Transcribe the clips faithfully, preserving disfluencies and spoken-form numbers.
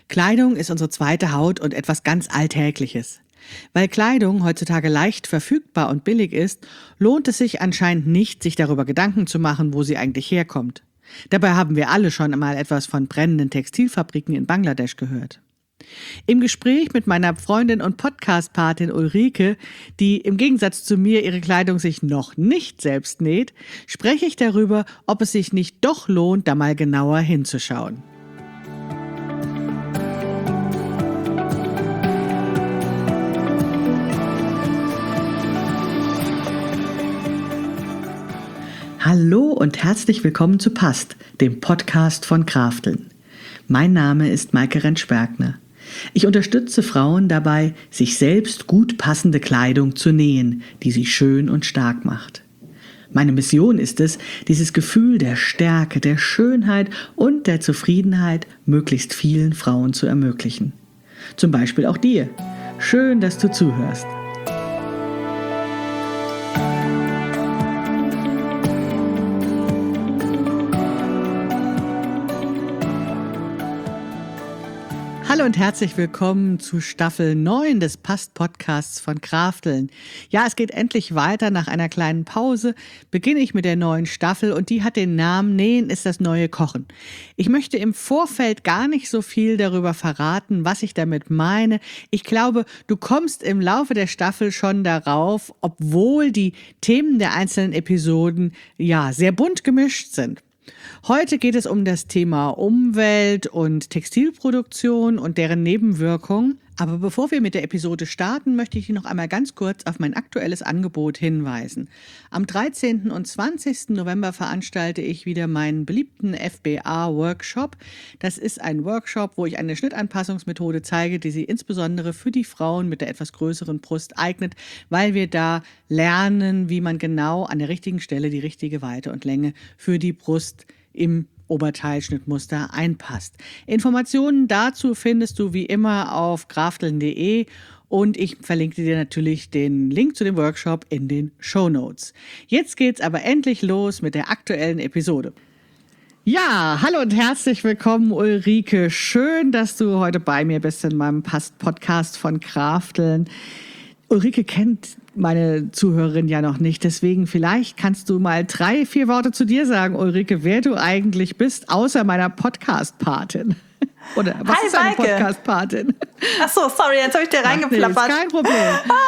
Kleidung ist unsere zweite Haut und etwas ganz Alltägliches. Weil Kleidung heutzutage leicht verfügbar und billig ist, lohnt es sich anscheinend nicht, sich darüber Gedanken zu machen, wo sie eigentlich herkommt. Dabei haben wir alle schon einmal etwas von brennenden Textilfabriken in Bangladesch gehört. Im Gespräch mit meiner Freundin und Podcast-Patin Ulrike, die im Gegensatz zu mir ihre Kleidung sich noch nicht selbst näht, spreche ich darüber, ob es sich nicht doch lohnt, da mal genauer hinzuschauen. Hallo und herzlich willkommen zu Passt, dem Podcast von Krafteln. Mein Name ist Maike Rentsch-Bergner. Ich unterstütze Frauen dabei, sich selbst gut passende Kleidung zu nähen, die sie schön und stark macht. Meine Mission ist es, dieses Gefühl der Stärke, der Schönheit und der Zufriedenheit möglichst vielen Frauen zu ermöglichen. Zum Beispiel auch dir. Schön, dass du zuhörst. Hallo und herzlich willkommen zu Staffel neun des Passt-Podcasts von Krafteln. Ja, es geht endlich weiter. Nach einer kleinen Pause beginne ich mit der neuen Staffel und die hat den Namen Nähen ist das neue Kochen. Ich möchte im Vorfeld gar nicht so viel darüber verraten, was ich damit meine. Ich glaube, du kommst im Laufe der Staffel schon darauf, obwohl die Themen der einzelnen Episoden ja sehr bunt gemischt sind. Heute geht es um das Thema Umwelt und Textilproduktion und deren Nebenwirkungen. Aber bevor wir mit der Episode starten, möchte ich noch einmal ganz kurz auf mein aktuelles Angebot hinweisen. Am dreizehnten und zwanzigsten November veranstalte ich wieder meinen beliebten F B A-Workshop. Das ist ein Workshop, wo ich eine Schnittanpassungsmethode zeige, die sich insbesondere für die Frauen mit der etwas größeren Brust eignet, weil wir da lernen, wie man genau an der richtigen Stelle die richtige Weite und Länge für die Brust im Oberteilschnittmuster einpasst. Informationen dazu findest du wie immer auf krafteln punkt de und ich verlinke dir natürlich den Link zu dem Workshop in den Shownotes. Jetzt geht's aber endlich los mit der aktuellen Episode. Ja, hallo und herzlich willkommen Ulrike. Schön, dass du heute bei mir bist in meinem Passt-Podcast von Krafteln. Ulrike kennt meine Zuhörerin ja noch nicht, deswegen vielleicht kannst du mal drei, vier Worte zu dir sagen, Ulrike, wer du eigentlich bist, außer meiner Podcast-Patin. Oder was Hi, ist eine Maike. Podcast-Patin? Ach so, sorry, jetzt habe ich dir reingeplappert. Nee, ist kein Problem.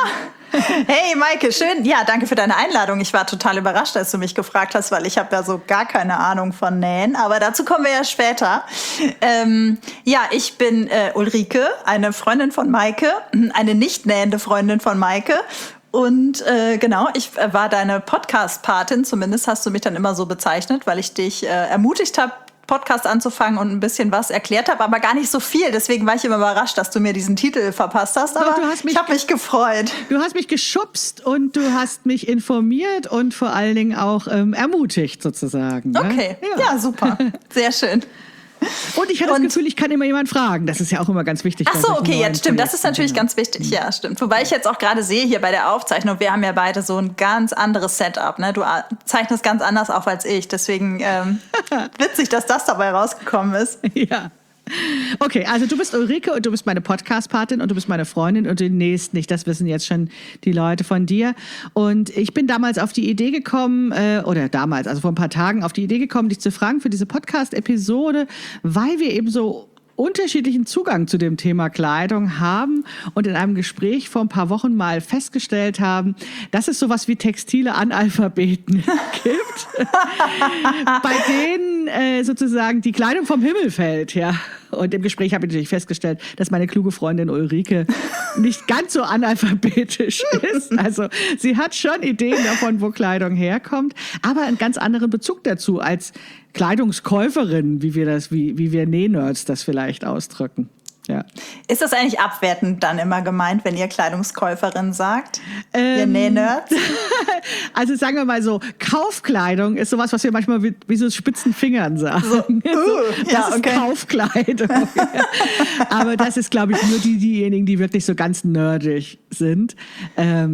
Hey Maike, schön. Ja, danke für deine Einladung. Ich war total überrascht, als du mich gefragt hast, weil ich habe ja so gar keine Ahnung von Nähen. Aber dazu kommen wir ja später. Ähm, ja, ich bin äh, Ulrike, eine Freundin von Maike, eine nicht nähende Freundin von Maike. Und äh, genau, ich äh, war deine Podcast-Patin, zumindest hast du mich dann immer so bezeichnet, weil ich dich äh, ermutigt habe, Podcast anzufangen und ein bisschen was erklärt habe, aber gar nicht so viel. Deswegen war ich immer überrascht, dass du mir diesen Titel verpasst hast. Aber Doch, du hast mich, ich habe mich gefreut. Du hast mich geschubst und du hast mich informiert und vor allen Dingen auch ähm, ermutigt sozusagen. Ne? Okay, ja. ja, super. Sehr schön. Und ich hatte und, das Gefühl, ich kann immer jemanden fragen. Das ist ja auch immer ganz wichtig. Ach so, okay, ja, stimmt. Das ist natürlich ganz wichtig. Ja, stimmt. Wobei ich jetzt auch gerade sehe hier bei der Aufzeichnung, wir haben ja beide so ein ganz anderes Setup. Ne? Du zeichnest ganz anders auf als ich. Deswegen ähm, witzig, dass das dabei rausgekommen ist. Ja. Okay, also du bist Ulrike und du bist meine Podcast-Patin und du bist meine Freundin und du nähst nicht. Das wissen jetzt schon die Leute von dir. Und ich bin damals auf die Idee gekommen, äh, oder damals, also vor ein paar Tagen auf die Idee gekommen, dich zu fragen für diese Podcast-Episode, weil wir eben so unterschiedlichen Zugang zu dem Thema Kleidung haben und in einem Gespräch vor ein paar Wochen mal festgestellt haben, dass es sowas wie textile Analphabeten gibt, bei denen äh, sozusagen die Kleidung vom Himmel fällt, ja. Und im Gespräch habe ich natürlich festgestellt, dass meine kluge Freundin Ulrike nicht ganz so analphabetisch ist. Also sie hat schon Ideen davon, wo Kleidung herkommt, aber einen ganz anderen Bezug dazu als Kleidungskäuferin, wie wir das, wie, wie wir Nähnerds das vielleicht ausdrücken. Ja. Ist das eigentlich abwertend dann immer gemeint, wenn ihr Kleidungskäuferin sagt? Ähm, ihr Nähnerds? Also sagen wir mal so, Kaufkleidung ist sowas, was wir manchmal wie, wie so spitzen Fingern sagen. So, uh, so, das ja, ist okay. Kaufkleidung. Aber das ist, glaube ich, nur die, diejenigen, die wirklich so ganz nerdig sind. Ähm, ich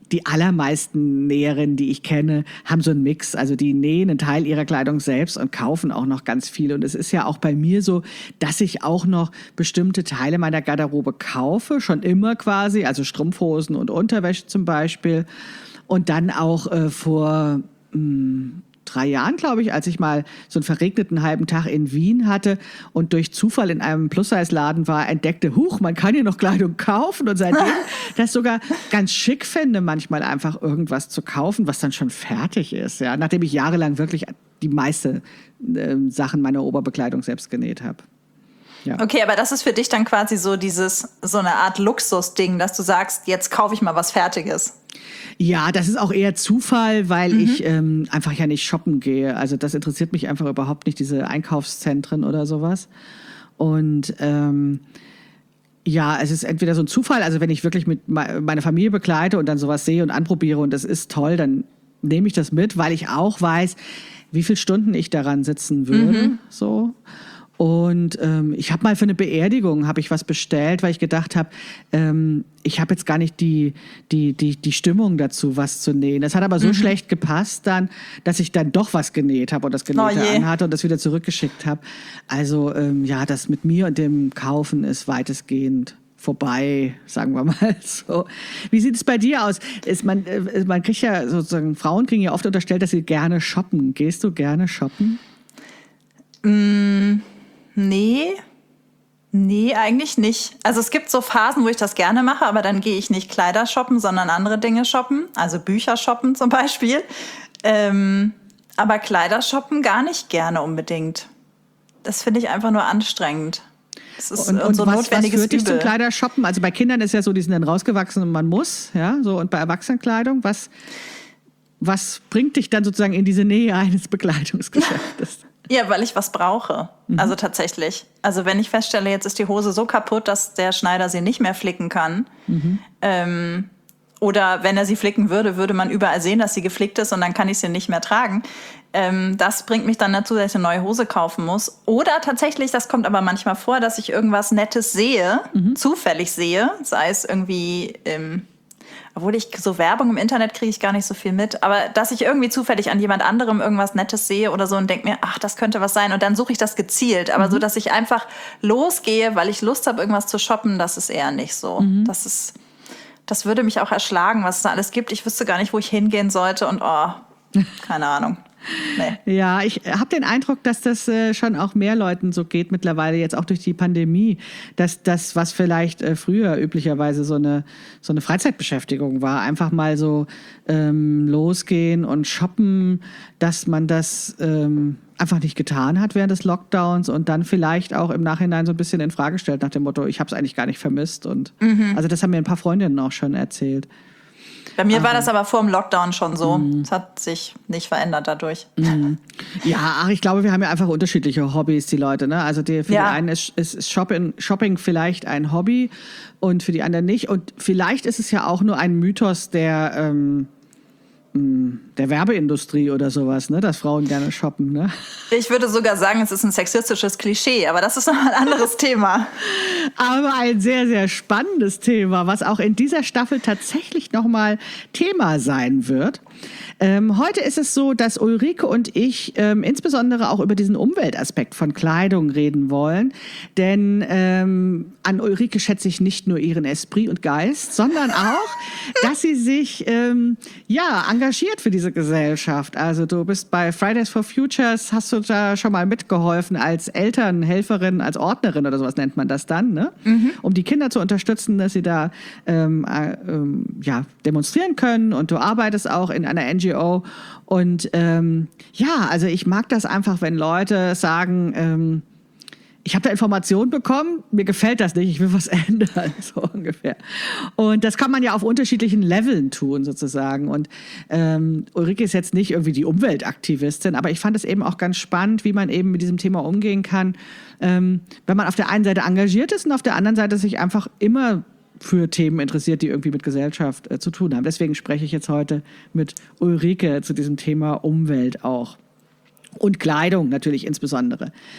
die allermeisten Näherinnen, die ich kenne, haben so einen Mix. Also die nähen einen Teil ihrer Kleidung selbst und kaufen auch noch ganz viel. Und es ist ja auch bei mir so, dass ich auch noch bestimmte Teile meiner Garderobe kaufe, schon immer quasi, also Strumpfhosen und Unterwäsche zum Beispiel. Und dann auch äh, vor mh, drei Jahren, glaube ich, als ich mal so einen verregneten halben Tag in Wien hatte und durch Zufall in einem Plus-Size-Laden war, entdeckte, huch, man kann hier noch Kleidung kaufen und seitdem das sogar ganz schick finde, manchmal einfach irgendwas zu kaufen, was dann schon fertig ist, ja, nachdem ich jahrelang wirklich die meiste äh, Sachen meiner Oberbekleidung selbst genäht habe. Ja. Okay, aber das ist für dich dann quasi so dieses, so eine Art Luxusding, dass du sagst, jetzt kaufe ich mal was Fertiges. Ja, das ist auch eher Zufall, weil mhm. ich ähm, einfach ja nicht shoppen gehe. Also das interessiert mich einfach überhaupt nicht, diese Einkaufszentren oder sowas. Und ähm, ja, es ist entweder so ein Zufall, also wenn ich wirklich mit me- meine Familie begleite und dann sowas sehe und anprobiere und das ist toll, dann nehme ich das mit, weil ich auch weiß, wie viele Stunden ich daran sitzen würde. Mhm. So. Und ähm, ich habe mal für eine Beerdigung habe ich was bestellt, weil ich gedacht habe, ähm, ich habe jetzt gar nicht die, die, die, die Stimmung dazu, was zu nähen. Das hat aber so mhm. schlecht gepasst dann, dass ich dann doch was genäht habe und das Genähte oh anhatte und das wieder zurückgeschickt habe. Also ähm, ja, das mit mir und dem Kaufen ist weitestgehend vorbei, sagen wir mal so. Wie sieht es bei dir aus? Ist man, äh, man kriegt ja sozusagen, Frauen kriegen ja oft unterstellt, dass sie gerne shoppen. Gehst du gerne shoppen? Mm. Nee, nee, eigentlich nicht. Also es gibt so Phasen, wo ich das gerne mache, aber dann gehe ich nicht Kleider shoppen, sondern andere Dinge shoppen, also Bücher shoppen zum Beispiel. Ähm, aber Kleider shoppen gar nicht gerne unbedingt. Das finde ich einfach nur anstrengend. Das ist und, und so was, notwendiges was führt dich Übel. zum Kleidershoppen? Also bei Kindern ist ja so, die sind dann rausgewachsen und man muss, ja, so, und bei Erwachsenenkleidung, was, was bringt dich dann sozusagen in diese Nähe eines Bekleidungsgeschäftes? Ja, weil ich was brauche. Mhm. Also tatsächlich. Also wenn ich feststelle, jetzt ist die Hose so kaputt, dass der Schneider sie nicht mehr flicken kann. Mhm. Ähm, oder wenn er sie flicken würde, würde man überall sehen, dass sie geflickt ist und dann kann ich sie nicht mehr tragen. Ähm, das bringt mich dann dazu, dass ich eine neue Hose kaufen muss. Oder tatsächlich, das kommt aber manchmal vor, dass ich irgendwas Nettes sehe, mhm. zufällig sehe, sei es irgendwie im... Obwohl ich so Werbung im Internet kriege ich gar nicht so viel mit. Aber dass ich irgendwie zufällig an jemand anderem irgendwas Nettes sehe oder so und denke mir, ach, das könnte was sein. Und dann suche ich das gezielt. Aber mhm. so, dass ich einfach losgehe, weil ich Lust habe, irgendwas zu shoppen, das ist eher nicht so. Mhm. Das ist, das würde mich auch erschlagen, was es da alles gibt. Ich wüsste gar nicht, wo ich hingehen sollte. Und oh, keine Ahnung. Nee. Ja, ich habe den Eindruck, dass das äh, schon auch mehr Leuten so geht mittlerweile, jetzt auch durch die Pandemie, dass das, was vielleicht äh, früher üblicherweise so eine, so eine Freizeitbeschäftigung war, einfach mal so ähm, losgehen und shoppen, dass man das ähm, einfach nicht getan hat während des Lockdowns und dann vielleicht auch im Nachhinein so ein bisschen in Frage stellt nach dem Motto, ich habe es eigentlich gar nicht vermisst. Und mhm. also das haben mir ein paar Freundinnen auch schon erzählt. Bei mir war das aber vor dem Lockdown schon so. Es mm. hat sich nicht verändert dadurch. Mm. Ja, ach, ich glaube, wir haben ja einfach unterschiedliche Hobbys, die Leute. Ne? Also die, für ja. die einen ist, ist Shopping, Shopping vielleicht ein Hobby und für die anderen nicht. Und vielleicht ist es ja auch nur ein Mythos der, ähm, der Werbeindustrie oder sowas, ne? Dass Frauen gerne shoppen. Ne? Ich würde sogar sagen, es ist ein sexistisches Klischee, aber das ist noch ein anderes Thema. Aber ein sehr, sehr spannendes Thema, was auch in dieser Staffel tatsächlich nochmal Thema sein wird. Ähm, heute ist es so, dass Ulrike und ich ähm, insbesondere auch über diesen Umweltaspekt von Kleidung reden wollen. Denn ähm, an Ulrike schätze ich nicht nur ihren Esprit und Geist, sondern auch, dass sie sich ähm, ja, engagiert für diese Gesellschaft. Also du bist bei Fridays for Futures, hast du da schon mal mitgeholfen als Elternhelferin, als Ordnerin oder sowas nennt man das dann, ne? Mhm. Um die Kinder zu unterstützen, dass sie da ähm, äh, ähm, ja, demonstrieren können. Und du arbeitest auch in einer N G O. Und ähm, ja, also ich mag das einfach, wenn Leute sagen, ähm, ich habe da Informationen bekommen, mir gefällt das nicht, ich will was ändern, so ungefähr. Und das kann man ja auf unterschiedlichen Leveln tun, sozusagen. Und ähm, Ulrike ist jetzt nicht irgendwie die Umweltaktivistin, aber ich fand es eben auch ganz spannend, wie man eben mit diesem Thema umgehen kann, ähm, wenn man auf der einen Seite engagiert ist und auf der anderen Seite sich einfach immer für Themen interessiert, die irgendwie mit Gesellschaft äh, zu tun haben. Deswegen spreche ich jetzt heute mit Ulrike zu diesem Thema Umwelt auch. Und Kleidung natürlich insbesondere.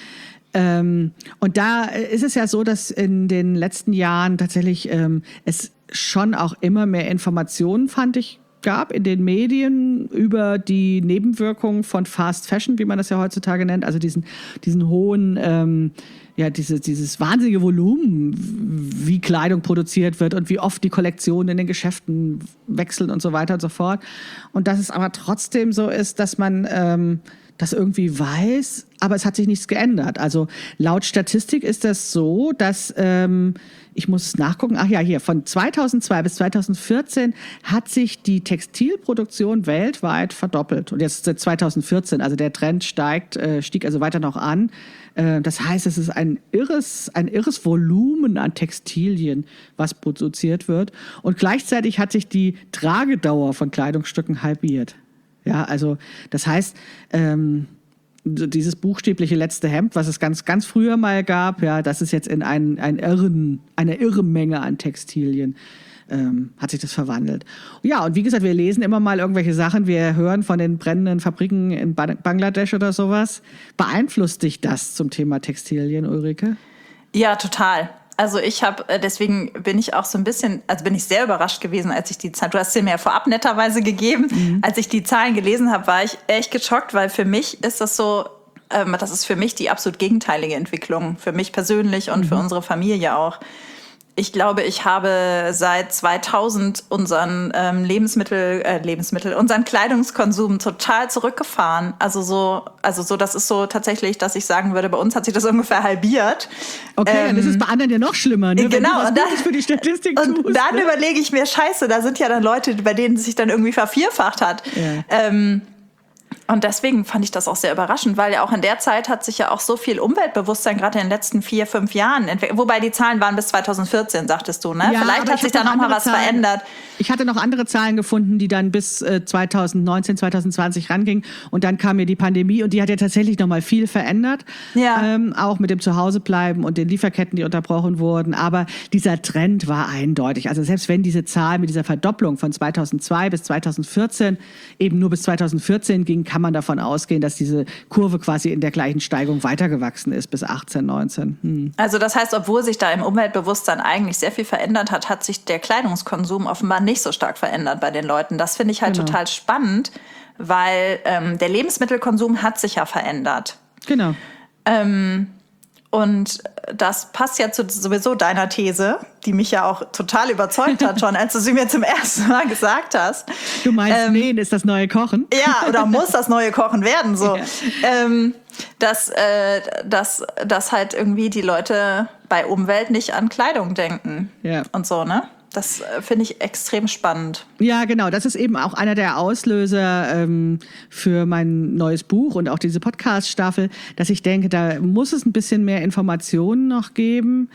Ähm, und da ist es ja so, dass in den letzten Jahren tatsächlich ähm, es schon auch immer mehr Informationen, fand ich, gab in den Medien über die Nebenwirkungen von Fast Fashion, wie man das ja heutzutage nennt, also diesen, diesen hohen, ähm, ja, diese, dieses wahnsinnige Volumen, wie Kleidung produziert wird und wie oft die Kollektionen in den Geschäften wechseln und so weiter und so fort. Und dass es aber trotzdem so ist, dass man ähm, das irgendwie weiß, aber es hat sich nichts geändert. Also laut Statistik ist das so, dass, ähm, ich muss nachgucken, ach ja, hier, von zweitausendzwei bis zweitausendvierzehn hat sich die Textilproduktion weltweit verdoppelt. Und jetzt seit zweitausendvierzehn, also der Trend steigt, äh, stieg also weiter noch an. Äh, das heißt, es ist ein irres, ein irres Volumen an Textilien, was produziert wird. Und gleichzeitig hat sich die Tragedauer von Kleidungsstücken halbiert. Ja, also das heißt, ähm, dieses buchstäbliche letzte Hemd, was es ganz, ganz früher mal gab, ja, das ist jetzt in ein, ein irren, eine irre Menge an Textilien, ähm, hat sich das verwandelt. Ja, und wie gesagt, wir lesen immer mal irgendwelche Sachen, wir hören von den brennenden Fabriken in Bangladesch oder sowas. Beeinflusst dich das zum Thema Textilien, Ulrike? Ja, total. Also ich habe, deswegen bin ich auch so ein bisschen, also bin ich sehr überrascht gewesen, als ich die Zahlen, du hast sie mir ja vorab netterweise gegeben, mhm. als ich die Zahlen gelesen habe, war ich echt geschockt, weil für mich ist das so, ähm, das ist für mich die absolut gegenteilige Entwicklung, für mich persönlich und mhm. für unsere Familie auch. Ich glaube, ich habe seit zweitausend unseren ähm, Lebensmittel, äh, Lebensmittel, unseren Kleidungskonsum total zurückgefahren. Also so, also so, das ist so tatsächlich, dass ich sagen würde, bei uns hat sich das ungefähr halbiert. Okay, ähm, das ist bei anderen ja noch schlimmer, ne? Genau. Wenn du was und dann, Gutes für die Statistik und tust, dann ne? überlege ich mir, scheiße, da sind ja dann Leute, bei denen es sich dann irgendwie vervierfacht hat. Ja. Ähm, Und deswegen fand ich das auch sehr überraschend, weil ja auch in der Zeit hat sich ja auch so viel Umweltbewusstsein gerade in den letzten vier, fünf Jahren entwickelt. Wobei die Zahlen waren bis zweitausendvierzehn, sagtest du, ne? Ja, vielleicht hat sich da noch mal was Zahlen, verändert. Ich hatte noch andere Zahlen gefunden, die dann bis äh, zweitausendneunzehn, zweitausendzwanzig rangingen. Und dann kam mir die Pandemie und die hat ja tatsächlich noch mal viel verändert. Ja. Ähm, auch mit dem Zuhausebleiben und den Lieferketten, die unterbrochen wurden. Aber dieser Trend war eindeutig. Also selbst wenn diese Zahl mit dieser Verdopplung von zweitausendzwei bis zweitausendvierzehn eben nur bis zweitausendvierzehn ging, kann man davon ausgehen, dass diese Kurve quasi in der gleichen Steigung weitergewachsen ist bis achtzehn, neunzehn. Hm. Also das heißt, obwohl sich da im Umweltbewusstsein eigentlich sehr viel verändert hat, hat sich der Kleidungskonsum offenbar nicht so stark verändert bei den Leuten. Das finde ich halt Genau. total spannend, weil ähm, der Lebensmittelkonsum hat sich ja verändert. Genau. Ähm, und das passt ja zu sowieso deiner These, die mich ja auch total überzeugt hat schon, als du sie mir zum ersten Mal gesagt hast. Du meinst, ähm, Nähen ist das neue Kochen? Ja, oder muss das neue Kochen werden, so. Ja. Ähm, dass, äh, dass, dass halt irgendwie die Leute bei Umwelt nicht an Kleidung denken. Ja. Und so, ne? Das äh, finde ich extrem spannend. Ja, genau. Das ist eben auch einer der Auslöser ähm, für mein neues Buch und auch diese Podcast-Staffel, dass ich denke, da muss es ein bisschen mehr Informationen noch geben.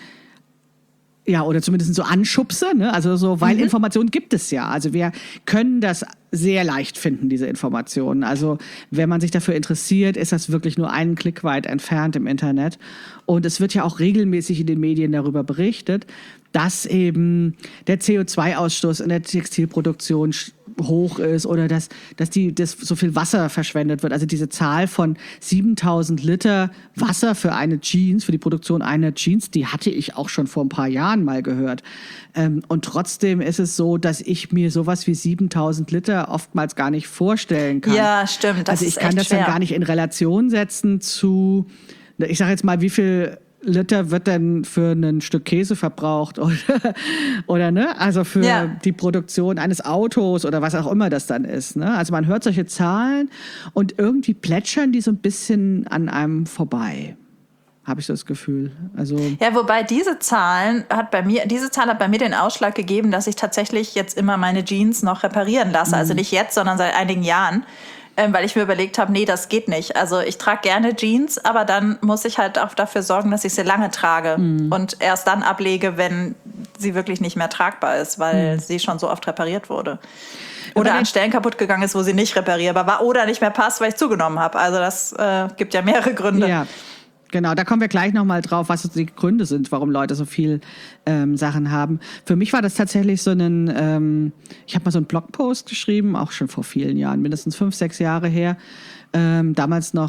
Ja, oder zumindest so Anschubse, ne? Also so, weil mhm. Informationen gibt es ja. Also wir können das sehr leicht finden, diese Informationen. Also wenn man sich dafür interessiert, ist das wirklich nur einen Klick weit entfernt im Internet. Und es wird ja auch regelmäßig in den Medien darüber berichtet, dass eben der C O zwei Ausstoß in der Textilproduktion hoch ist oder dass, dass, die, dass so viel Wasser verschwendet wird. Also diese Zahl von siebentausend Liter Wasser für eine Jeans, für die Produktion einer Jeans, die hatte ich auch schon vor ein paar Jahren mal gehört. Ähm, und trotzdem ist es so, dass ich mir sowas wie siebentausend Liter oftmals gar nicht vorstellen kann. Ja, stimmt. Das also ich ist kann echt das schwer. dann gar nicht in Relation setzen zu, ich sage jetzt mal, wie viel Liter wird denn für ein Stück Käse verbraucht oder, oder ne? Also für ja. die Produktion eines Autos oder was auch immer das dann ist. Ne? Also man hört solche Zahlen und irgendwie plätschern die so ein bisschen an einem vorbei. Habe ich so das Gefühl. Also ja, wobei diese Zahlen hat bei mir, diese Zahl hat bei mir den Ausschlag gegeben, dass ich tatsächlich jetzt immer meine Jeans noch reparieren lasse. Mhm. Also nicht jetzt, sondern seit einigen Jahren. Ähm, weil ich mir überlegt habe, nee, das geht nicht. Also ich trage gerne Jeans, aber dann muss ich halt auch dafür sorgen, dass ich sie lange trage mhm. und erst dann ablege, wenn sie wirklich nicht mehr tragbar ist, weil mhm. sie schon so oft repariert wurde. Oder an Stellen kaputt gegangen ist, wo sie nicht reparierbar war oder nicht mehr passt, weil ich zugenommen habe. Also das äh, gibt ja mehrere Gründe. Ja. Genau, da kommen wir gleich nochmal drauf, was die Gründe sind, warum Leute so viel ähm, Sachen haben. Für mich war das tatsächlich so ein, ähm, ich habe mal so einen Blogpost geschrieben, auch schon vor vielen Jahren, mindestens fünf, sechs Jahre her. Ähm, damals noch,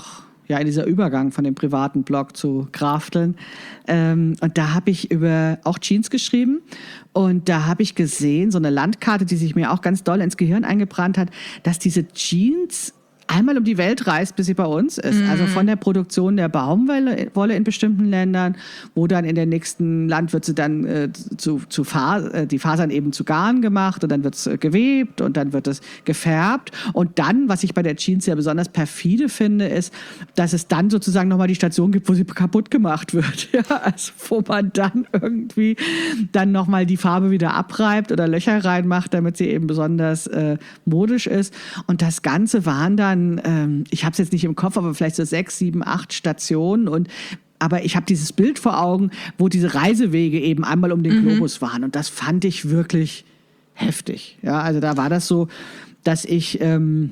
ja, in dieser Übergang von dem privaten Blog zu Krafteln. Ähm, und da habe ich über auch Jeans geschrieben. Und da habe ich gesehen, so eine Landkarte, die sich mir auch ganz doll ins Gehirn eingebrannt hat, dass diese Jeans einmal um die Welt reist, bis sie bei uns ist. Mm. Also von der Produktion der Baumwolle Wolle in bestimmten Ländern, wo dann in der nächsten Land wird sie dann äh, zu, zu Fas- äh, die Fasern eben zu Garn gemacht und dann wird es äh, gewebt und dann wird es gefärbt. Und dann, was ich bei der Jeans ja besonders perfide finde, ist, dass es dann sozusagen nochmal die Station gibt, wo sie kaputt gemacht wird. Ja, also wo man dann irgendwie dann nochmal die Farbe wieder abreibt oder Löcher reinmacht, damit sie eben besonders äh, modisch ist. Und das Ganze waren dann ich habe es jetzt nicht im Kopf, aber vielleicht so sechs, sieben, acht Stationen und aber ich habe dieses Bild vor Augen, wo diese Reisewege eben einmal um den mhm. Globus waren und das fand ich wirklich heftig. Ja, also da war das so, dass ich ähm,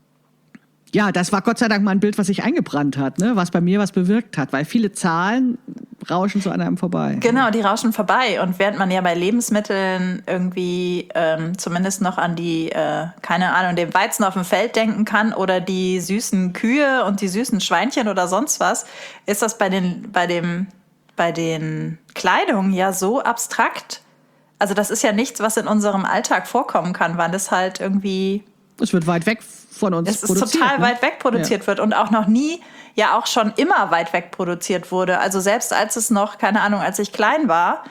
ja, das war Gott sei Dank mal ein Bild, was sich eingebrannt hat, ne? Was bei mir was bewirkt hat, weil viele Zahlen rauschen so an einem vorbei. Genau, die rauschen vorbei. Und während man ja bei Lebensmitteln irgendwie ähm, zumindest noch an die, äh, keine Ahnung, den Weizen auf dem Feld denken kann oder die süßen Kühe und die süßen Schweinchen oder sonst was, ist das bei den, bei dem, bei den Kleidungen ja so abstrakt. Also das ist ja nichts, was in unserem Alltag vorkommen kann, weil es halt irgendwie... Es wird weit weg von uns produziert. Es ist produziert, total ne? weit weg produziert ja. wird und auch noch nie, ja auch schon immer weit weg produziert wurde. Also selbst als es noch, keine Ahnung, als ich klein war,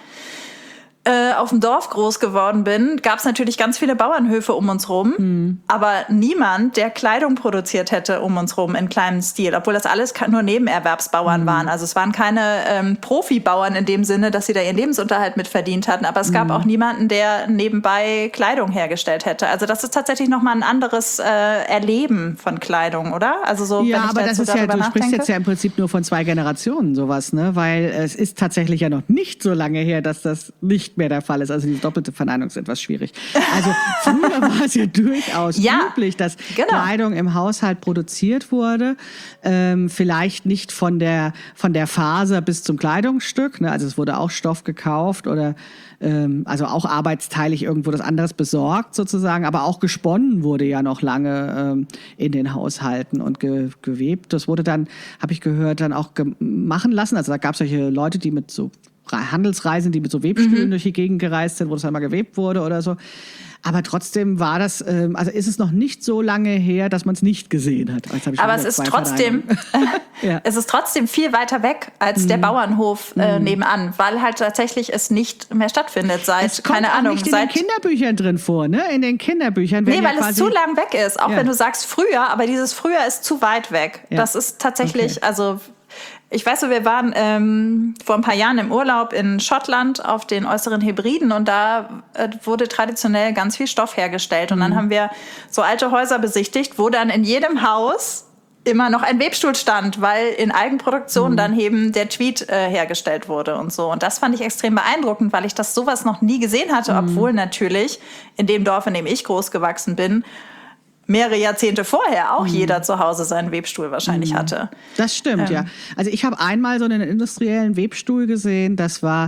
äh, auf dem Dorf groß geworden bin, gab es natürlich ganz viele Bauernhöfe um uns rum, mhm. aber niemand, der Kleidung produziert hätte um uns rum in kleinem Stil, obwohl das alles nur Nebenerwerbsbauern mhm. waren. Also es waren keine ähm, Profibauern in dem Sinne, dass sie da ihren Lebensunterhalt mit verdient hatten, aber es gab mhm. auch niemanden, der nebenbei Kleidung hergestellt hätte. Also das ist tatsächlich nochmal ein anderes äh, Erleben von Kleidung, oder? Also so, ja, wenn ich aber da das so ist ja, du nachdenke. sprichst jetzt ja im Prinzip nur von zwei Generationen sowas, ne? Weil es ist tatsächlich ja noch nicht so lange her, dass das nicht mehr der Fall ist. Also die doppelte Verneinung ist etwas schwierig. Also früher war es ja durchaus ja, üblich, dass genau. Kleidung im Haushalt produziert wurde. Ähm, vielleicht nicht von der, von der Faser bis zum Kleidungsstück. Ne? Also es wurde auch Stoff gekauft oder ähm, also auch arbeitsteilig irgendwo das anderes besorgt sozusagen. Aber auch gesponnen wurde ja noch lange ähm, in den Haushalten und ge- gewebt. Das wurde dann, habe ich gehört, dann auch ge- machen lassen. Also da gab es solche Leute, die mit so Handelsreisen, die mit so Webstühlen mhm. durch die Gegend gereist sind, wo das einmal gewebt wurde oder so. Aber trotzdem war das, ähm, also ist es noch nicht so lange her, dass man es nicht gesehen hat. Jetzt hab ich Aber es ist trotzdem, ja. es ist trotzdem viel weiter weg als mhm. der Bauernhof äh, mhm. nebenan, weil halt tatsächlich es nicht mehr stattfindet seit, es kommt keine auch Ahnung. nicht in seit den Kinderbüchern drin vor, ne? In den Kinderbüchern. Nee, ja weil es zu lang weg ist. Auch ja. wenn du sagst früher, aber dieses früher ist zu weit weg. Ja. Das ist tatsächlich, okay. also ich weiß so, wir waren ähm, vor ein paar Jahren im Urlaub in Schottland auf den Äußeren Hebriden und da äh, wurde traditionell ganz viel Stoff hergestellt. Und mhm. dann haben wir so alte Häuser besichtigt, wo dann in jedem Haus immer noch ein Webstuhl stand, weil in Eigenproduktion mhm. dann eben der Tweed äh, hergestellt wurde und so. Und das fand ich extrem beeindruckend, weil ich das sowas noch nie gesehen hatte, mhm. obwohl natürlich in dem Dorf, in dem ich groß gewachsen bin, mehrere Jahrzehnte vorher auch mhm. jeder zu Hause seinen Webstuhl wahrscheinlich mhm. hatte. Das stimmt, ähm. ja. Also ich habe einmal so einen industriellen Webstuhl gesehen, das war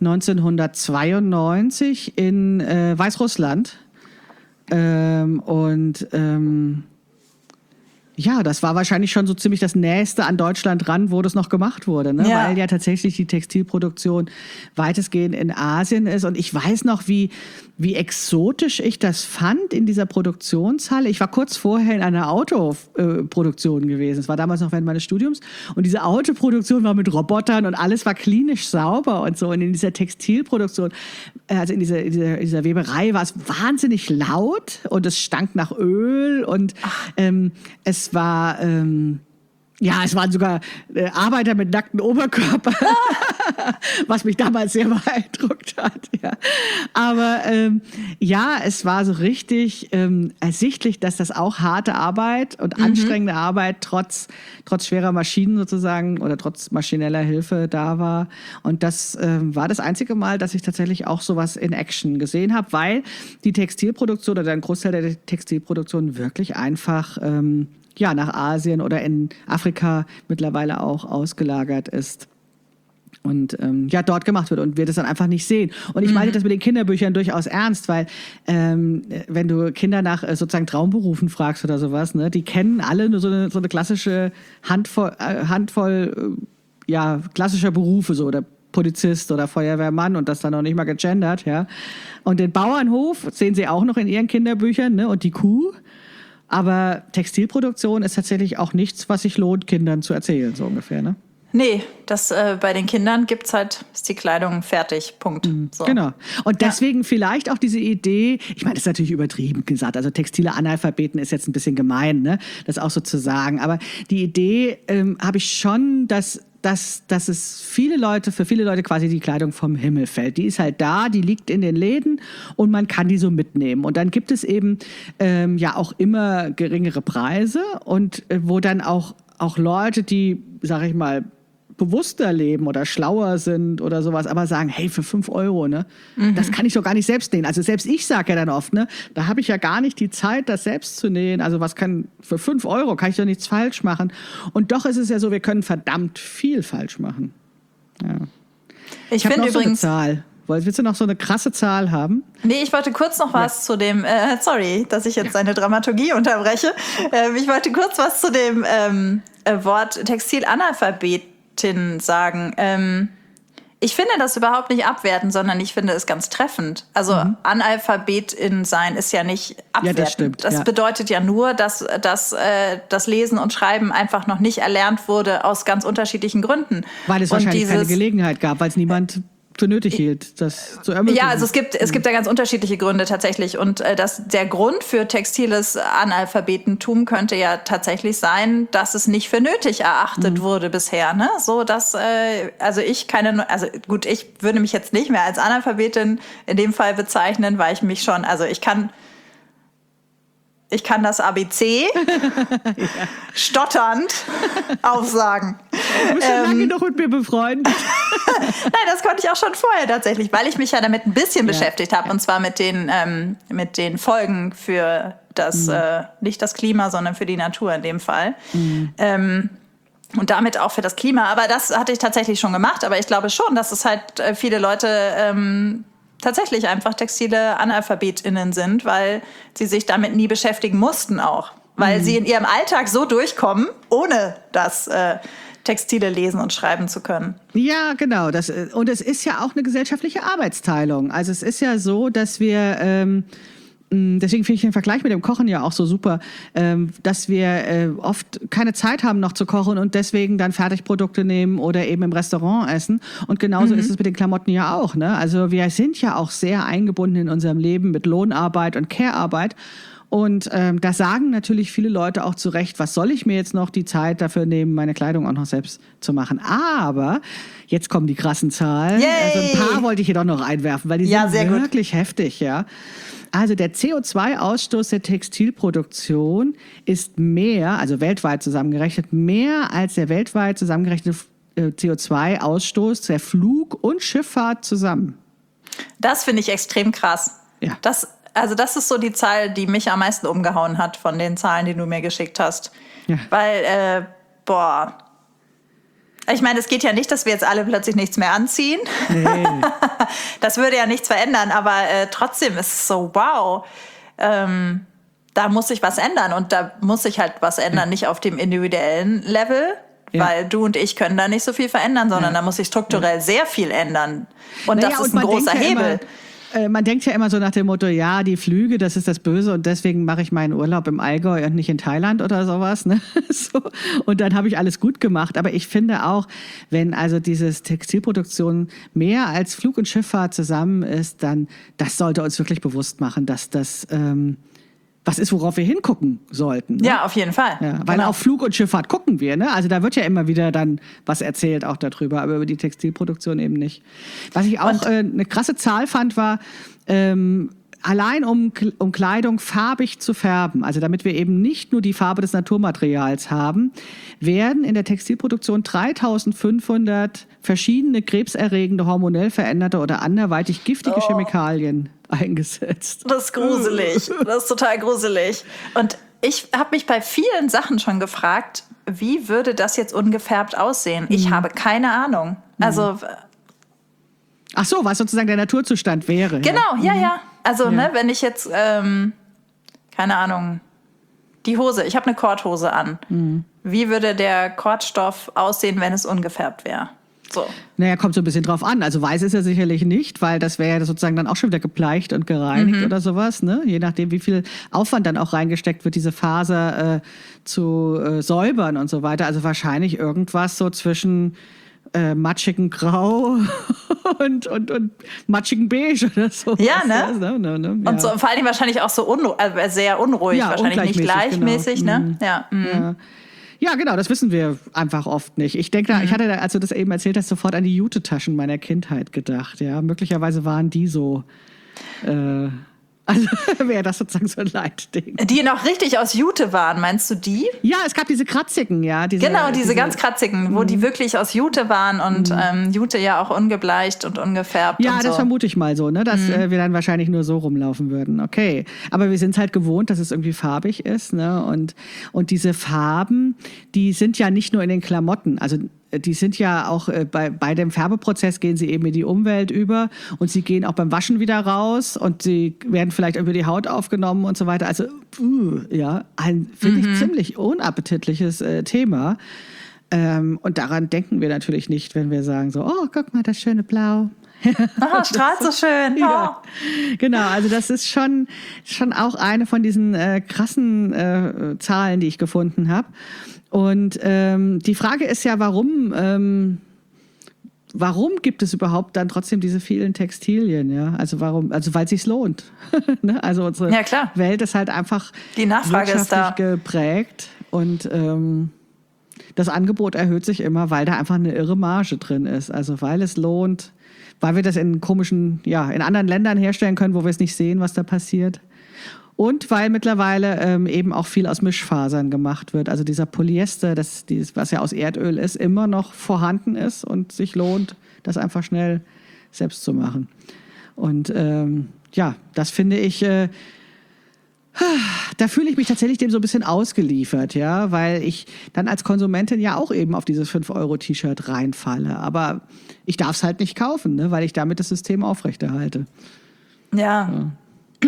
neunzehnhundertzweiundneunzig in äh, Weißrussland. Ähm, und ähm, ja, das war wahrscheinlich schon so ziemlich das Nächste an Deutschland ran, wo das noch gemacht wurde, ne? Ja. Weil ja tatsächlich die Textilproduktion weitestgehend in Asien ist. Und ich weiß noch, wie, wie exotisch ich das fand in dieser Produktionshalle. Ich war kurz vorher in einer Autoproduktion gewesen. Das war damals noch während meines Studiums. Und diese Autoproduktion war mit Robotern und alles war klinisch sauber und so. Und in dieser Textilproduktion, also in dieser, in dieser, in dieser Weberei war es wahnsinnig laut und es stank nach Öl und ähm, es Es war, ähm, ja, es waren sogar äh, Arbeiter mit nacktem Oberkörper, was mich damals sehr beeindruckt hat. Ja. Aber ähm, ja, es war so richtig ähm, ersichtlich, dass das auch harte Arbeit und mhm. anstrengende Arbeit trotz, trotz schwerer Maschinen sozusagen oder trotz maschineller Hilfe da war. Und das ähm, war das einzige Mal, dass ich tatsächlich auch sowas in Action gesehen habe, weil die Textilproduktion oder ein Großteil der Textilproduktion wirklich einfach ähm, ja, nach Asien oder in Afrika mittlerweile auch ausgelagert ist. und ähm, ja, dort gemacht wird und wir das dann einfach nicht sehen. Und ich meine das mit den Kinderbüchern durchaus ernst, weil ähm, wenn du Kinder nach äh, sozusagen Traumberufen fragst oder sowas, ne, die kennen alle nur so eine, so eine klassische Handvoll, äh, Handvoll äh, ja, klassischer Berufe, so oder Polizist oder Feuerwehrmann und das dann noch nicht mal gegendert, ja. Und den Bauernhof sehen sie auch noch in ihren Kinderbüchern, ne, und die Kuh. Aber Textilproduktion ist tatsächlich auch nichts, was sich lohnt, Kindern zu erzählen, so ungefähr, ne? Nee, das äh, bei den Kindern gibt's halt, ist die Kleidung fertig, Punkt. So. Genau. Und deswegen ja. vielleicht auch diese Idee, ich meine, das ist natürlich übertrieben gesagt, also textile Analphabeten ist jetzt ein bisschen gemein, ne, das auch so zu sagen. Aber die Idee ähm, habe ich schon, dass Dass, dass es viele Leute, für viele Leute quasi die Kleidung vom Himmel fällt. Die ist halt da, die liegt in den Läden und man kann die so mitnehmen. Und dann gibt es eben ähm, ja auch immer geringere Preise und äh, wo dann auch, auch Leute, die, sag ich mal, bewusster leben oder schlauer sind oder sowas, aber sagen, hey, für fünf Euro, ne, mhm. das kann ich doch gar nicht selbst nähen. Also selbst ich sage ja dann oft, ne, da habe ich ja gar nicht die Zeit, das selbst zu nähen. Also was kann, für fünf Euro kann ich doch nichts falsch machen. Und doch ist es ja so, wir können verdammt viel falsch machen. Ja. Ich, ich finde übrigens... So eine Zahl. Willst du noch so eine krasse Zahl haben? Nee, ich wollte kurz noch was ja. zu dem, äh, sorry, dass ich jetzt ja. seine Dramaturgie unterbreche. Ähm, ich wollte kurz was zu dem ähm, äh, Wort Textilanalphabet sagen. Ähm, ich finde das überhaupt nicht abwertend, sondern ich finde es ganz treffend. Also mhm. Analphabetin sein ist ja nicht abwertend. Ja, das stimmt. Das ja. bedeutet ja nur, dass, dass äh, das Lesen und Schreiben einfach noch nicht erlernt wurde aus ganz unterschiedlichen Gründen. Weil es und wahrscheinlich dieses, keine Gelegenheit gab, weil es niemand für nötig hielt, das zu ermöglichen. Ja, also es gibt, es gibt ja ganz unterschiedliche Gründe tatsächlich. Und äh, das, der Grund für textiles Analphabetentum könnte ja tatsächlich sein, dass es nicht für nötig erachtet mhm. wurde bisher. Ne? So, dass, äh, also ich keine, also gut, ich würde mich jetzt nicht mehr als Analphabetin in dem Fall bezeichnen, weil ich mich schon, also ich kann Ich kann das A B C ja. stotternd aufsagen. Du bist schon ähm, lange noch mit mir befreundet. Nein, das konnte ich auch schon vorher tatsächlich, weil ich mich ja damit ein bisschen ja. beschäftigt habe. Und zwar mit den, ähm, mit den Folgen für das, mhm. äh, nicht das Klima, sondern für die Natur in dem Fall. Mhm. Ähm, und damit auch für das Klima. Aber das hatte ich tatsächlich schon gemacht. Aber ich glaube schon, dass es halt äh, viele Leute... Ähm, tatsächlich einfach textile AnalphabetInnen sind, weil sie sich damit nie beschäftigen mussten auch. Weil mhm. sie in ihrem Alltag so durchkommen, ohne das äh, Textile lesen und schreiben zu können. Ja, genau. Das, und es ist ja auch eine gesellschaftliche Arbeitsteilung. Also es ist ja so, dass wir... Ähm Deswegen finde ich den Vergleich mit dem Kochen ja auch so super, dass wir oft keine Zeit haben, noch zu kochen und deswegen dann Fertigprodukte nehmen oder eben im Restaurant essen. Und genauso mhm. ist es mit den Klamotten ja auch. Ne? Also wir sind ja auch sehr eingebunden in unserem Leben mit Lohnarbeit und Care-Arbeit. Und ähm, da sagen natürlich viele Leute auch zu Recht, was soll ich mir jetzt noch die Zeit dafür nehmen, meine Kleidung auch noch selbst zu machen. Aber jetzt kommen die krassen Zahlen. Yay! Also ein paar wollte ich hier doch noch einwerfen, weil die ja, sind wirklich gut. heftig, ja. Also der C O zwei Ausstoß der Textilproduktion ist mehr, also weltweit zusammengerechnet, mehr als der weltweit zusammengerechnete C O zwei Ausstoß der Flug- und Schifffahrt zusammen. Das finde ich extrem krass. Ja. Das, also das ist so die Zahl, die mich am meisten umgehauen hat von den Zahlen, die du mir geschickt hast. Ja. Weil, äh, boah... Ich meine, es geht ja nicht, dass wir jetzt alle plötzlich nichts mehr anziehen. Nee. Das würde ja nichts verändern, aber äh, trotzdem ist es so, wow, ähm, da muss sich was ändern. Und da muss sich halt was ändern, ja. nicht auf dem individuellen Level, ja. weil du und ich können da nicht so viel verändern, sondern ja. da muss sich strukturell ja. sehr viel ändern. Und naja, das ist und ein großer Hebel. Ja Man denkt ja immer so nach dem Motto, ja, die Flüge, das ist das Böse und deswegen mache ich meinen Urlaub im Allgäu und nicht in Thailand oder sowas. Ne? So. Und dann habe ich alles gut gemacht. Aber ich finde auch, wenn also diese Textilproduktion mehr als Flug und Schifffahrt zusammen ist, dann das sollte uns wirklich bewusst machen, dass das ähm, was ist, worauf wir hingucken sollten. Ne? Ja, auf jeden Fall. Ja, weil genau. auf Flug und Schifffahrt gucken wir. Ne? Also da wird ja immer wieder dann was erzählt auch darüber, aber über die Textilproduktion eben nicht. Was ich auch äh, eine krasse Zahl fand, war, ähm, allein um, um Kleidung farbig zu färben, also damit wir eben nicht nur die Farbe des Naturmaterials haben, werden in der Textilproduktion dreitausendfünfhundert verschiedene krebserregende, hormonell veränderte oder anderweitig giftige oh. Chemikalien eingesetzt. Das ist gruselig. Das ist total gruselig. Und ich habe mich bei vielen Sachen schon gefragt, wie würde das jetzt ungefärbt aussehen? Ich mhm. habe keine Ahnung. Also Ach so, was sozusagen der Naturzustand wäre. Genau, ja, ja. ja. Also, ja. ne, wenn ich jetzt, ähm, keine Ahnung, die Hose, ich habe eine Kordhose an. Mhm. Wie würde der Kordstoff aussehen, wenn es ungefärbt wäre? So. Naja, kommt so ein bisschen drauf an. Also weiß ist er sicherlich nicht, weil das wäre ja sozusagen dann auch schon wieder gebleicht und gereinigt mhm. oder sowas, ne? Je nachdem, wie viel Aufwand dann auch reingesteckt wird, diese Faser äh, zu äh, säubern und so weiter. Also wahrscheinlich irgendwas so zwischen äh, matschigen Grau und, und, und matschigen Beige oder so. Ja, ne? ne, ne, ne ja. Und so, vor allem wahrscheinlich auch so unru- äh, sehr unruhig, ja, wahrscheinlich nicht gleichmäßig, genau. ne? Mhm. Ja. Mhm. ja. Ja, genau, das wissen wir einfach oft nicht. Ich denke, da, mhm. ich hatte, da, als du das eben erzählt hast, sofort an die Jute-Taschen meiner Kindheit gedacht. Ja, möglicherweise waren die so. Äh, Also wäre das sozusagen so ein Leitding. Die noch richtig aus Jute waren, meinst du die? Ja, es gab diese kratzigen, ja. Diese, genau, diese, diese ganz kratzigen, mm. wo die wirklich aus Jute waren und mm. ähm, Jute ja auch ungebleicht und ungefärbt Ja, und so. Das vermute ich mal so, ne, dass mm. äh, wir dann wahrscheinlich nur so rumlaufen würden. Okay, aber wir sind halt gewohnt, dass es irgendwie farbig ist, ne, und, und diese Farben, die sind ja nicht nur in den Klamotten, also die sind ja auch äh, bei, bei dem Färbeprozess gehen sie eben in die Umwelt über und sie gehen auch beim Waschen wieder raus und sie werden vielleicht über die Haut aufgenommen und so weiter. Also, uh, ja, ein, finde ich, mhm. ziemlich unappetitliches äh, Thema. Ähm, und daran denken wir natürlich nicht, wenn wir sagen so, oh, guck mal, das schöne Blau. Oh, strahlt so schön. Ja. Genau, also das ist schon, schon auch eine von diesen äh, krassen äh, Zahlen, die ich gefunden habe. Und ähm, die Frage ist ja, warum, ähm, warum gibt es überhaupt dann trotzdem diese vielen Textilien? Ja? Also warum? Also weil es sich lohnt. ne? Also unsere ja, klar. Welt ist halt einfach die Nachfrage ist da geprägt und ähm, das Angebot erhöht sich immer, weil da einfach eine irre Marge drin ist. Also weil es lohnt, weil wir das in komischen, ja, in anderen Ländern herstellen können, wo wir es nicht sehen, was da passiert. Und weil mittlerweile ähm, eben auch viel aus Mischfasern gemacht wird. Also dieser Polyester, das, dieses, was ja aus Erdöl ist, immer noch vorhanden ist und sich lohnt, das einfach schnell selbst zu machen. Und ähm, ja, das finde ich, äh, da fühle ich mich tatsächlich dem so ein bisschen ausgeliefert, ja, weil ich dann als Konsumentin ja auch eben auf dieses fünf Euro T-Shirt reinfalle. Aber ich darf es halt nicht kaufen, ne, weil ich damit das System aufrechterhalte. Ja. ja.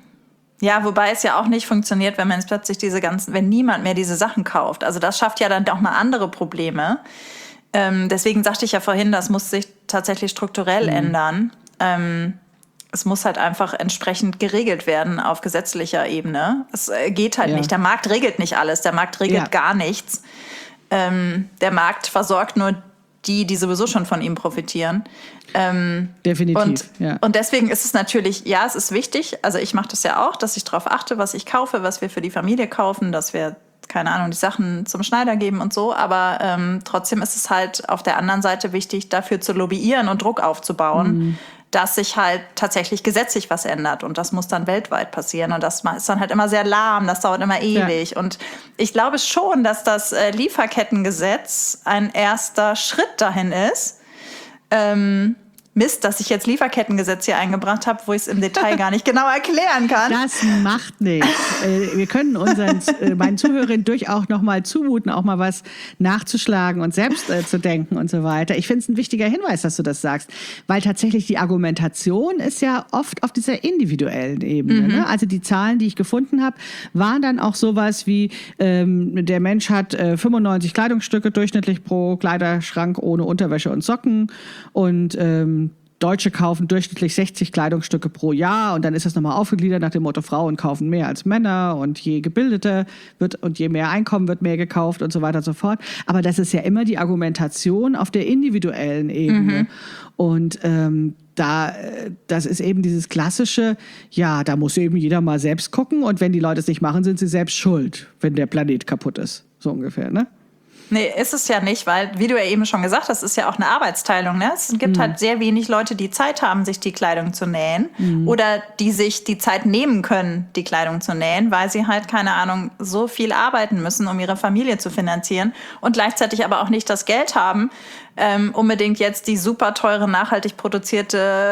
Ja, wobei es ja auch nicht funktioniert, wenn man jetzt plötzlich diese ganzen, wenn niemand mehr diese Sachen kauft. Also das schafft ja dann auch mal andere Probleme. Ähm, deswegen sagte ich ja vorhin, das muss sich tatsächlich strukturell mhm. ändern. Ähm, es muss halt einfach entsprechend geregelt werden auf gesetzlicher Ebene. Es äh, geht halt ja. nicht. Der Markt regelt nicht alles. Der Markt regelt ja. gar nichts. Ähm, der Markt versorgt nur die, die sowieso schon von ihm profitieren. Ähm, Definitiv, und, ja. Und deswegen ist es natürlich, ja, es ist wichtig, also ich mache das ja auch, dass ich darauf achte, was ich kaufe, was wir für die Familie kaufen, dass wir, keine Ahnung, die Sachen zum Schneider geben und so, aber ähm, trotzdem ist es halt auf der anderen Seite wichtig, dafür zu lobbyieren und Druck aufzubauen, mhm. dass sich halt tatsächlich gesetzlich was ändert und das muss dann weltweit passieren und das ist dann halt immer sehr lahm, das dauert immer ewig ja. und ich glaube schon, dass das äh, Lieferkettengesetz ein erster Schritt dahin ist. Ähm, Mist, dass ich jetzt Lieferkettengesetz hier eingebracht habe, wo ich es im Detail gar nicht genau erklären kann. Das macht nichts. Wir können unseren, meinen Zuhörern durchaus noch mal zumuten, auch mal was nachzuschlagen und selbst äh, zu denken und so weiter. Ich finde es ein wichtiger Hinweis, dass du das sagst, weil tatsächlich die Argumentation ist ja oft auf dieser individuellen Ebene. Mhm. Ne? Also die Zahlen, die ich gefunden habe, waren dann auch sowas wie, ähm, der Mensch hat äh, fünfundneunzig Kleidungsstücke durchschnittlich pro Kleiderschrank ohne Unterwäsche und Socken und ähm, Deutsche kaufen durchschnittlich sechzig Kleidungsstücke pro Jahr und dann ist das nochmal aufgegliedert nach dem Motto, Frauen kaufen mehr als Männer und je gebildeter wird und je mehr Einkommen wird mehr gekauft und so weiter und so fort. Aber das ist ja immer die Argumentation auf der individuellen Ebene. Mhm. Und ähm, da, das ist eben dieses klassische, ja, da muss eben jeder mal selbst gucken und wenn die Leute es nicht machen, sind sie selbst schuld, wenn der Planet kaputt ist. So ungefähr, ne? Nee, ist es ja nicht, weil, wie du ja eben schon gesagt hast, ist ja auch eine Arbeitsteilung. Ne? Es gibt mhm. halt sehr wenig Leute, die Zeit haben, sich die Kleidung zu nähen mhm. oder die sich die Zeit nehmen können, die Kleidung zu nähen, weil sie halt, keine Ahnung, so viel arbeiten müssen, um ihre Familie zu finanzieren und gleichzeitig aber auch nicht das Geld haben, ähm, unbedingt jetzt die super teure, nachhaltig produzierte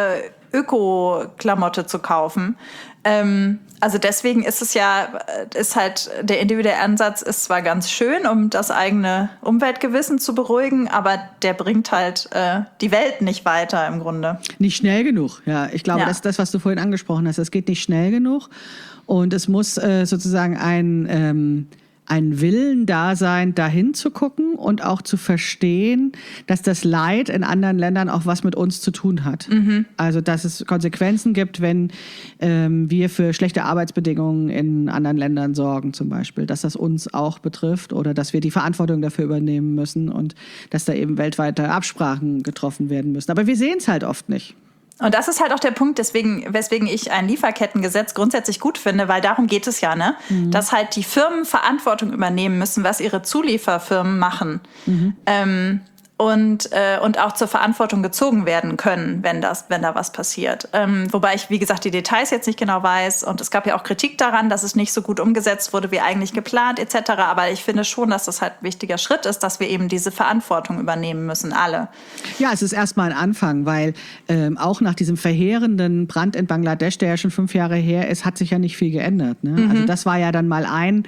Öko-Klamotte zu kaufen. Ähm, also deswegen ist es ja, ist halt, der individuelle Ansatz ist zwar ganz schön, um das eigene Umweltgewissen zu beruhigen, aber der bringt halt äh, die Welt nicht weiter im Grunde. Nicht schnell genug, ja. Ich glaube, Ja. das ist das, was du vorhin angesprochen hast. Es geht nicht schnell genug und es muss äh, sozusagen ein, ähm, ein Willen da sein, dahin zu gucken und auch zu verstehen, dass das Leid in anderen Ländern auch was mit uns zu tun hat. Mhm. Also, dass es Konsequenzen gibt, wenn ähm, wir für schlechte Arbeitsbedingungen in anderen Ländern sorgen zum Beispiel, dass das uns auch betrifft oder dass wir die Verantwortung dafür übernehmen müssen und dass da eben weltweite Absprachen getroffen werden müssen. Aber wir sehen es halt oft nicht. Und das ist halt auch der Punkt, deswegen, weswegen ich ein Lieferkettengesetz grundsätzlich gut finde, weil darum geht es ja, ne? Mhm. Dass halt die Firmen Verantwortung übernehmen müssen, was ihre Zulieferfirmen machen. Mhm. Ähm, und, äh, und auch zur Verantwortung gezogen werden können, wenn das, wenn da was passiert. Ähm, wobei ich, wie gesagt, die Details jetzt nicht genau weiß. Und es gab ja auch Kritik daran, dass es nicht so gut umgesetzt wurde, wie eigentlich geplant et cetera. Aber ich finde schon, dass das halt ein wichtiger Schritt ist, dass wir eben diese Verantwortung übernehmen müssen, alle. Ja, es ist erstmal ein Anfang, weil ähm, auch nach diesem verheerenden Brand in Bangladesch, der ja schon fünf Jahre her ist, hat sich ja nicht viel geändert. Ne? Mhm. Also das war ja dann mal ein...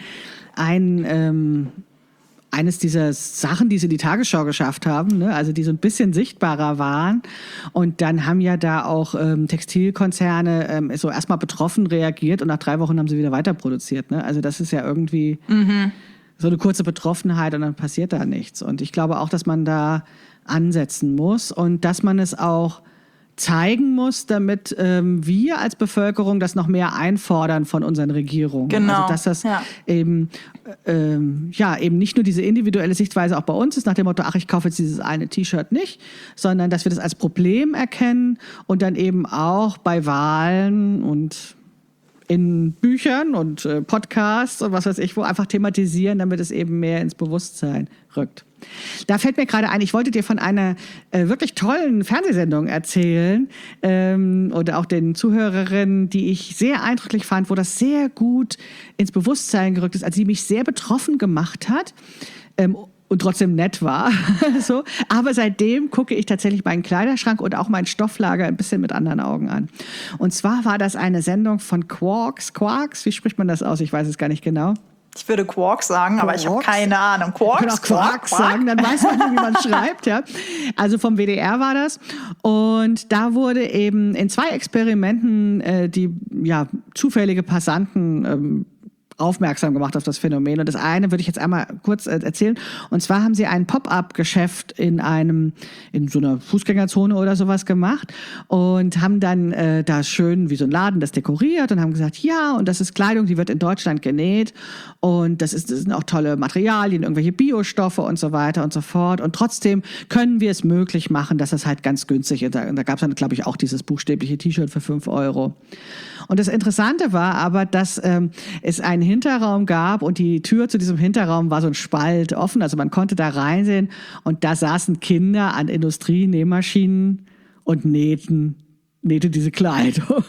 ein ähm eines dieser Sachen, die sie in die Tagesschau geschafft haben, ne? Also die so ein bisschen sichtbarer waren. Und dann haben ja da auch ähm, Textilkonzerne ähm, so erstmal betroffen reagiert und nach drei Wochen haben sie wieder weiter produziert. Ne? Also das ist ja irgendwie mhm. so eine kurze Betroffenheit und dann passiert da nichts. Und ich glaube auch, dass man da ansetzen muss und dass man es auch zeigen muss, damit ähm, wir als Bevölkerung das noch mehr einfordern von unseren Regierungen. Genau. Also dass das ja. eben ähm, ja eben nicht nur diese individuelle Sichtweise auch bei uns ist, nach dem Motto, ach, ich kaufe jetzt dieses eine T-Shirt nicht, sondern dass wir das als Problem erkennen und dann eben auch bei Wahlen und in Büchern und äh, Podcasts und was weiß ich wo einfach thematisieren, damit es eben mehr ins Bewusstsein rückt. Da fällt mir gerade ein, ich wollte dir von einer äh, wirklich tollen Fernsehsendung erzählen ähm, oder auch den Zuhörerinnen, die ich sehr eindrücklich fand, wo das sehr gut ins Bewusstsein gerückt ist, also die mich sehr betroffen gemacht hat ähm, und trotzdem nett war. so. Aber seitdem gucke ich tatsächlich meinen Kleiderschrank und auch mein Stofflager ein bisschen mit anderen Augen an. Und zwar war das eine Sendung von Quarks. Quarks, wie spricht man das aus? Ich weiß es gar nicht genau. Ich würde Quark sagen, Quarks? aber ich habe keine Ahnung. Quarks, ich kann auch Quarks Quark, sagen, dann weiß man, wie man schreibt. Ja. Also vom W D R war das. Und da wurde eben in zwei Experimenten äh, die ja, zufällige Passanten ähm, aufmerksam gemacht auf das Phänomen. Und das eine würde ich jetzt einmal kurz erzählen. Und zwar haben sie ein Pop-up-Geschäft in einem, in so einer Fußgängerzone oder sowas gemacht und haben dann äh, da schön wie so ein Laden das dekoriert und haben gesagt, ja, und das ist Kleidung, die wird in Deutschland genäht und das, ist, das sind auch tolle Materialien, irgendwelche Biostoffe und so weiter und so fort. Und trotzdem können wir es möglich machen, dass das halt ganz günstig ist. Da, da gab es dann, glaube ich, auch dieses buchstäbliche T-Shirt für fünf Euro. Und das Interessante war aber, dass ähm, es einen Hinterraum gab und die Tür zu diesem Hinterraum war so ein Spalt offen, also man konnte da reinsehen und da saßen Kinder an Industrienähmaschinen und nähten, nähten diese Kleidung.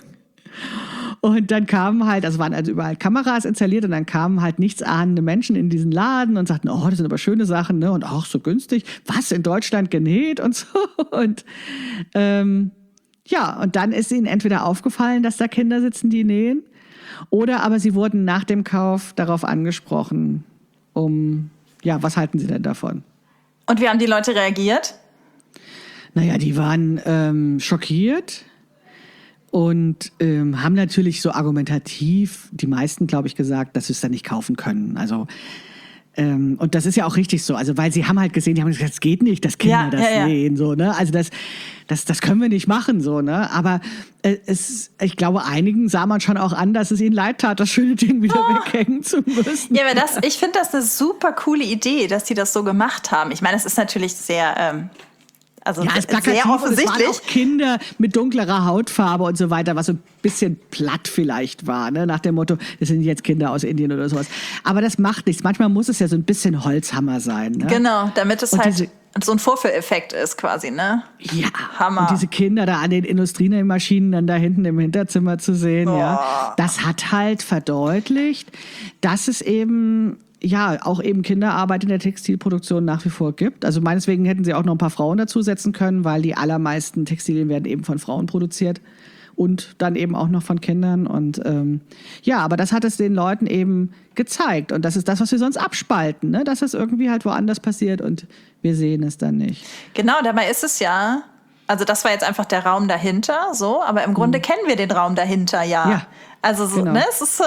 Und dann kamen halt, also waren also überall Kameras installiert und dann kamen halt nichtsahnende Menschen in diesen Laden und sagten, oh, das sind aber schöne Sachen, ne? Und auch so günstig, was, in Deutschland genäht und so. Und ähm, ja, und dann ist ihnen entweder aufgefallen, dass da Kinder sitzen, die nähen, oder aber sie wurden nach dem Kauf darauf angesprochen, um, ja, was halten sie denn davon? Und wie haben die Leute reagiert? Naja, die waren ähm, schockiert und ähm, haben natürlich so argumentativ, die meisten, glaube ich, gesagt, dass sie es dann nicht kaufen können. Also Ähm, und das ist ja auch richtig so, also weil sie haben halt gesehen, die haben gesagt, das geht nicht, dass Kinder ja, das ja, ja. nähen, so, ne? Also das, das, das können wir nicht machen, so, ne? Aber äh, es, ich glaube, einigen sah man schon auch an, dass es ihnen leid tat, das schöne Ding wieder oh. weghängen zu müssen. Ja, aber das, ich finde das eine super coole Idee, dass die das so gemacht haben. Ich meine, es ist natürlich sehr ähm Also ja, es sehr offensichtlich. Es waren auch Kinder mit dunklerer Hautfarbe und so weiter, was so ein bisschen platt vielleicht war, ne? Nach dem Motto, das sind jetzt Kinder aus Indien oder sowas. Aber das macht nichts. Manchmal muss es ja so ein bisschen Holzhammer sein. Ne? Genau, damit es und halt diese, so ein Vorführeffekt ist quasi, ne? Ja, Hammer. Und diese Kinder da an den Industriemaschinen dann da hinten im Hinterzimmer zu sehen, oh. ja, das hat halt verdeutlicht, dass es eben ja auch eben Kinderarbeit in der Textilproduktion nach wie vor gibt. Also meineswegen hätten sie auch noch ein paar Frauen dazusetzen können, weil die allermeisten Textilien werden eben von Frauen produziert. Und dann eben auch noch von Kindern. Und ähm, ja, aber das hat es den Leuten eben gezeigt. Und das ist das, was wir sonst abspalten, ne? Dass es irgendwie halt woanders passiert und wir sehen es dann nicht. Genau, dabei ist es ja, also das war jetzt einfach der Raum dahinter, so, aber im Grunde mhm. kennen wir den Raum dahinter ja. ja also so, genau. ne, es ist so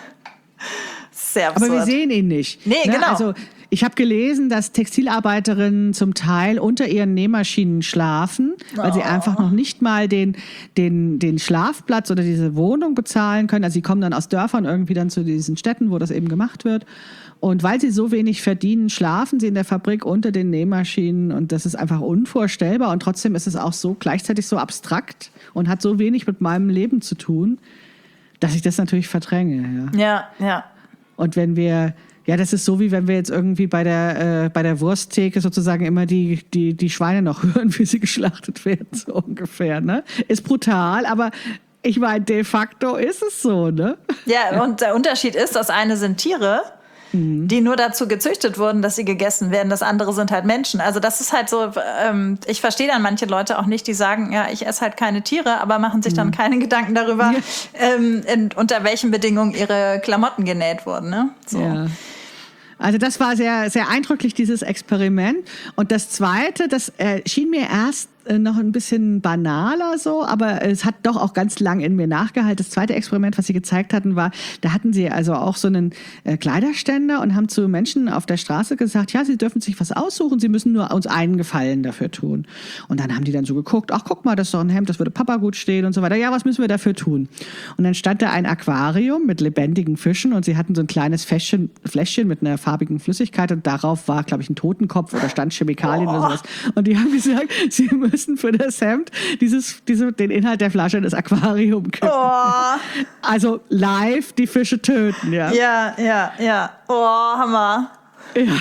sehr absurd. Aber wir sehen ihn nicht. Nee, ne? genau. Also ich habe gelesen, dass Textilarbeiterinnen zum Teil unter ihren Nähmaschinen schlafen, weil oh. sie einfach noch nicht mal den, den, den Schlafplatz oder diese Wohnung bezahlen können. Also sie kommen dann aus Dörfern irgendwie dann zu diesen Städten, wo das eben gemacht wird. Und weil sie so wenig verdienen, schlafen sie in der Fabrik unter den Nähmaschinen. Und das ist einfach unvorstellbar. Und trotzdem ist es auch so gleichzeitig so abstrakt und hat so wenig mit meinem Leben zu tun, dass ich das natürlich verdränge. Ja, ja. ja. Und wenn wir... Ja, das ist so, wie wenn wir jetzt irgendwie bei der, äh, bei der Wursttheke sozusagen immer die, die, die Schweine noch hören, wie sie geschlachtet werden, so ungefähr, ne? Ist brutal, aber ich meine, de facto ist es so, ne? Ja, und der Unterschied ist, das eine sind Tiere, mhm. die nur dazu gezüchtet wurden, dass sie gegessen werden. Das andere sind halt Menschen. Also das ist halt so, ähm, ich verstehe dann manche Leute auch nicht, die sagen, ja, ich esse halt keine Tiere, aber machen sich dann mhm. keine Gedanken darüber, ja. ähm, in, unter welchen Bedingungen ihre Klamotten genäht wurden, ne? So. Ja. Also das war sehr, sehr eindrücklich, dieses Experiment. Und das Zweite, das äh, schien mir erst äh, noch ein bisschen banaler so, aber es hat doch auch ganz lang in mir nachgehalten. Das zweite Experiment, was sie gezeigt hatten, war, da hatten sie also auch so einen äh, Kleiderständer und haben zu Menschen auf der Straße gesagt, ja, sie dürfen sich was aussuchen, sie müssen nur uns einen Gefallen dafür tun. Und dann haben die dann so geguckt, ach, guck mal, das ist doch ein Hemd, das würde Papa gut stehen und so weiter. Ja, was müssen wir dafür tun? Und dann stand da ein Aquarium mit lebendigen Fischen und sie hatten so ein kleines Fläschchen, Fläschchen mit einer farbigen Flüssigkeit und darauf war, glaube ich, ein Totenkopf oder stand Chemikalien oh. oder sowas. Und die haben gesagt, sie müssen für das Hemd dieses, diese, den Inhalt der Flasche in das Aquarium kippen. Oh. Also live die Fische töten, ja. Ja, ja, ja. Oh, Hammer. Ja.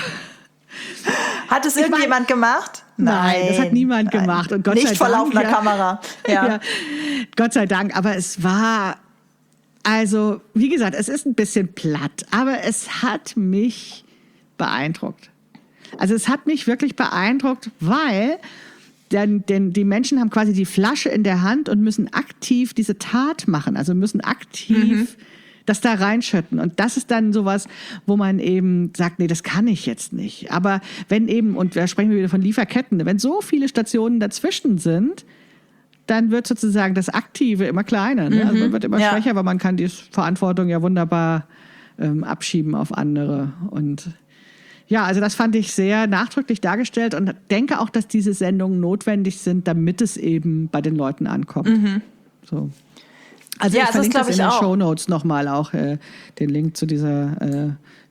Hat es irgendjemand mein, gemacht? Nein, nein, das hat niemand nein. gemacht. Und Gott Nicht sei vor Dank, laufender ja. Kamera. Ja. ja. Gott sei Dank, aber es war... Also, wie gesagt, es ist ein bisschen platt, aber es hat mich beeindruckt. Also es hat mich wirklich beeindruckt, weil denn, denn die Menschen haben quasi die Flasche in der Hand und müssen aktiv diese Tat machen, also müssen aktiv mhm. das da reinschütten. Und das ist dann sowas, wo man eben sagt, nee, das kann ich jetzt nicht. Aber wenn eben, und da sprechen wir wieder von Lieferketten, wenn so viele Stationen dazwischen sind, dann wird sozusagen das Aktive immer kleiner. Ne? Mhm. Also man wird immer ja. schwächer, aber man kann die Verantwortung ja wunderbar ähm, abschieben auf andere. Und ja, also das fand ich sehr nachdrücklich dargestellt und denke auch, dass diese Sendungen notwendig sind, damit es eben bei den Leuten ankommt. Mhm. So. Also ja, ich verlinke das, das in den auch. Shownotes nochmal auch äh, den Link zu dieser äh,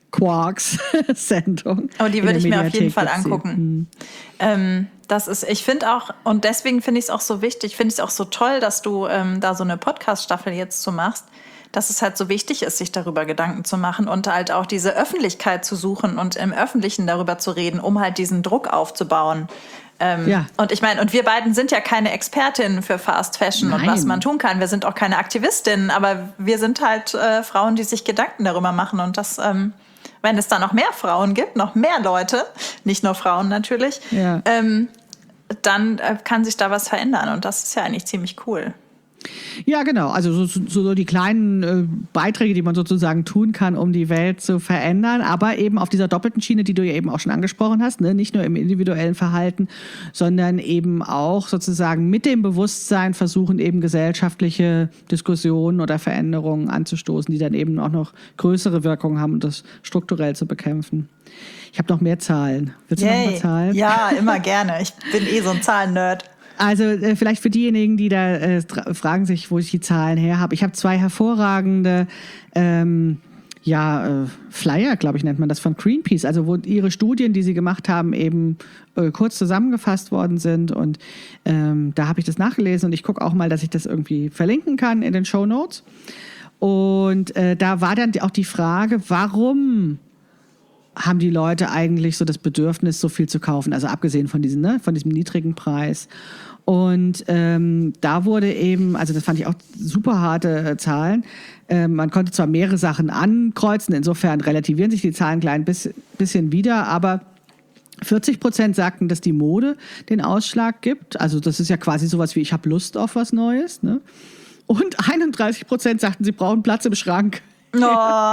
Quarks-Sendung. Oh, die würde ich mir auf jeden Fall angucken. Mhm. Ähm, das ist, ich finde auch, und deswegen finde ich es auch so wichtig, finde ich es auch so toll, dass du ähm, da so eine Podcast-Staffel jetzt zu machst, dass es halt so wichtig ist, sich darüber Gedanken zu machen und halt auch diese Öffentlichkeit zu suchen und im Öffentlichen darüber zu reden, um halt diesen Druck aufzubauen. Ähm, ja. Und ich meine, und wir beiden sind ja keine Expertinnen für Fast Fashion Nein. und was man tun kann. Wir sind auch keine Aktivistinnen, aber wir sind halt äh, Frauen, die sich Gedanken darüber machen. Und das, ähm, wenn es da noch mehr Frauen gibt, noch mehr Leute, nicht nur Frauen natürlich, ja. ähm, dann äh, kann sich da was verändern. Und das ist ja eigentlich ziemlich cool. Ja, genau. Also so, so, so die kleinen äh, Beiträge, die man sozusagen tun kann, um die Welt zu verändern, aber eben auf dieser doppelten Schiene, die du ja eben auch schon angesprochen hast, ne? Nicht nur im individuellen Verhalten, sondern eben auch sozusagen mit dem Bewusstsein versuchen, eben gesellschaftliche Diskussionen oder Veränderungen anzustoßen, die dann eben auch noch größere Wirkungen haben, um das strukturell zu bekämpfen. Ich habe noch mehr Zahlen. Willst du Yay. noch mal Zahlen? Ja, immer gerne. Ich bin eh so ein Zahlen-Nerd. Also äh, vielleicht für diejenigen, die da äh, fragen sich, wo ich die Zahlen her habe. Ich habe zwei hervorragende ähm, ja, äh, Flyer, glaube ich, nennt man das, von Greenpeace. Also wo ihre Studien, die sie gemacht haben, eben äh, kurz zusammengefasst worden sind. Und ähm, da habe ich das nachgelesen und ich gucke auch mal, dass ich das irgendwie verlinken kann in den Shownotes. Und äh, da war dann auch die Frage, warum haben die Leute eigentlich so das Bedürfnis, so viel zu kaufen. Also abgesehen von diesem, ne, von diesem niedrigen Preis. Und ähm, da wurde eben, also das fand ich auch super harte äh, Zahlen. Ähm, man konnte zwar mehrere Sachen ankreuzen, insofern relativieren sich die Zahlen ein klein bisschen, bisschen wieder, aber vierzig Prozent sagten, dass die Mode den Ausschlag gibt. Also das ist ja quasi sowas wie, ich habe Lust auf was Neues. Ne? Und einunddreißig Prozent sagten, sie brauchen Platz im Schrank. Oh.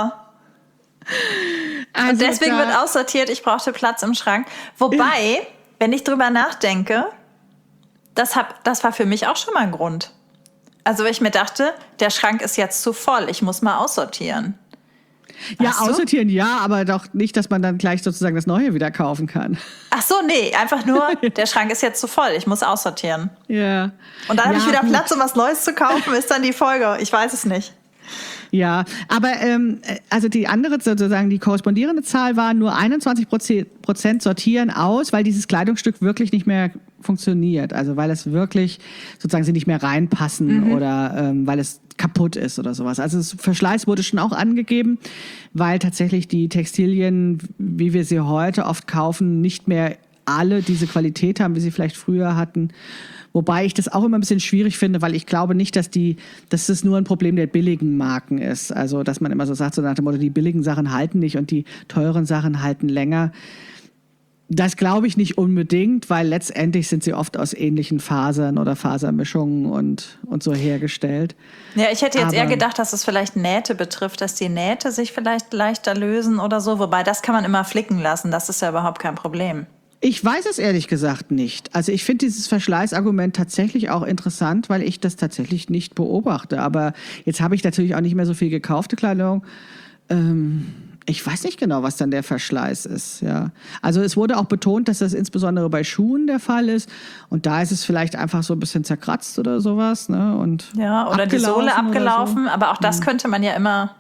Also und deswegen da, wird aussortiert, ich brauchte Platz im Schrank. Wobei, wenn ich drüber nachdenke, das, hab, das war für mich auch schon mal ein Grund. Also ich mir dachte, der Schrank ist jetzt zu voll, ich muss mal aussortieren. Ja, Weißt du? aussortieren ja, aber doch nicht, dass man dann gleich sozusagen das Neue wieder kaufen kann. Ach so, nee, einfach nur, der Schrank ist jetzt zu voll, ich muss aussortieren. Ja. Und dann habe Ja, ich wieder gut. Platz, um was Neues zu kaufen, ist dann die Folge. Ich weiß es nicht. Ja, aber ähm, also die andere sozusagen, die korrespondierende Zahl war, nur einundzwanzig Prozent sortieren aus, weil dieses Kleidungsstück wirklich nicht mehr funktioniert. Also weil es wirklich sozusagen sie nicht mehr reinpassen mhm. oder ähm, weil es kaputt ist oder sowas. Also das Verschleiß wurde schon auch angegeben, weil tatsächlich die Textilien, wie wir sie heute oft kaufen, nicht mehr alle diese Qualität haben, wie sie vielleicht früher hatten. Wobei ich das auch immer ein bisschen schwierig finde, weil ich glaube nicht, dass die, dass das nur ein Problem der billigen Marken ist. Also, dass man immer so sagt, so nach dem Motto, die billigen Sachen halten nicht und die teuren Sachen halten länger. Das glaube ich nicht unbedingt, weil letztendlich sind sie oft aus ähnlichen Fasern oder Fasermischungen und, und so hergestellt. Ja, ich hätte jetzt Aber eher gedacht, dass es vielleicht Nähte betrifft, dass die Nähte sich vielleicht leichter lösen oder so. Wobei, das kann man immer flicken lassen. Das ist ja überhaupt kein Problem. Ich weiß es ehrlich gesagt nicht. Also ich finde dieses Verschleißargument tatsächlich auch interessant, weil ich das tatsächlich nicht beobachte. Aber jetzt habe ich natürlich auch nicht mehr so viel gekaufte Kleidung. Ähm, ich weiß nicht genau, was dann der Verschleiß ist. Ja. Also es wurde auch betont, dass das insbesondere bei Schuhen der Fall ist. Und da ist es vielleicht einfach so ein bisschen zerkratzt oder sowas. Ne? Und ja, oder die Sohle abgelaufen. So. Aber auch das könnte man ja immer...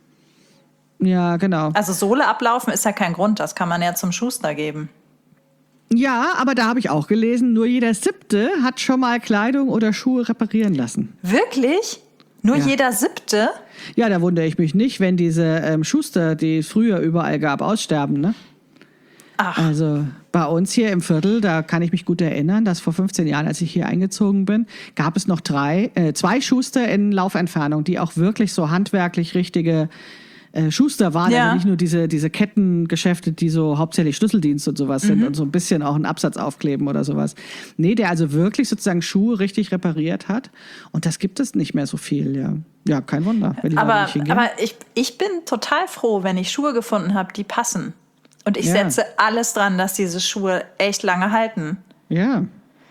Ja, genau. Also Sohle ablaufen ist ja kein Grund. Das kann man ja zum Schuster geben. Ja, aber da habe ich auch gelesen, nur jeder Siebte hat schon mal Kleidung oder Schuhe reparieren lassen. Wirklich? Nur Ja. jeder Siebte? Ja, da wundere ich mich nicht, wenn diese ähm, Schuster, die es früher überall gab, aussterben, ne? Ach. Also bei uns hier im Viertel, da kann ich mich gut erinnern, dass vor fünfzehn Jahren, als ich hier eingezogen bin, gab es noch drei, äh, zwei Schuster in Laufentfernung, die auch wirklich so handwerklich richtige Äh, Schuster waren, Ja. also nicht nur diese, diese Kettengeschäfte, die so hauptsächlich Schlüsseldienst und sowas sind Mhm. und so ein bisschen auch einen Absatz aufkleben oder sowas. Nee, der also wirklich sozusagen Schuhe richtig repariert hat. Und das gibt es nicht mehr so viel, ja. Ja, kein Wunder, wenn die Leute Aber, nicht hingehen. aber ich, ich bin total froh, wenn ich Schuhe gefunden habe, die passen. Und ich Ja. setze alles dran, dass diese Schuhe echt lange halten. Ja.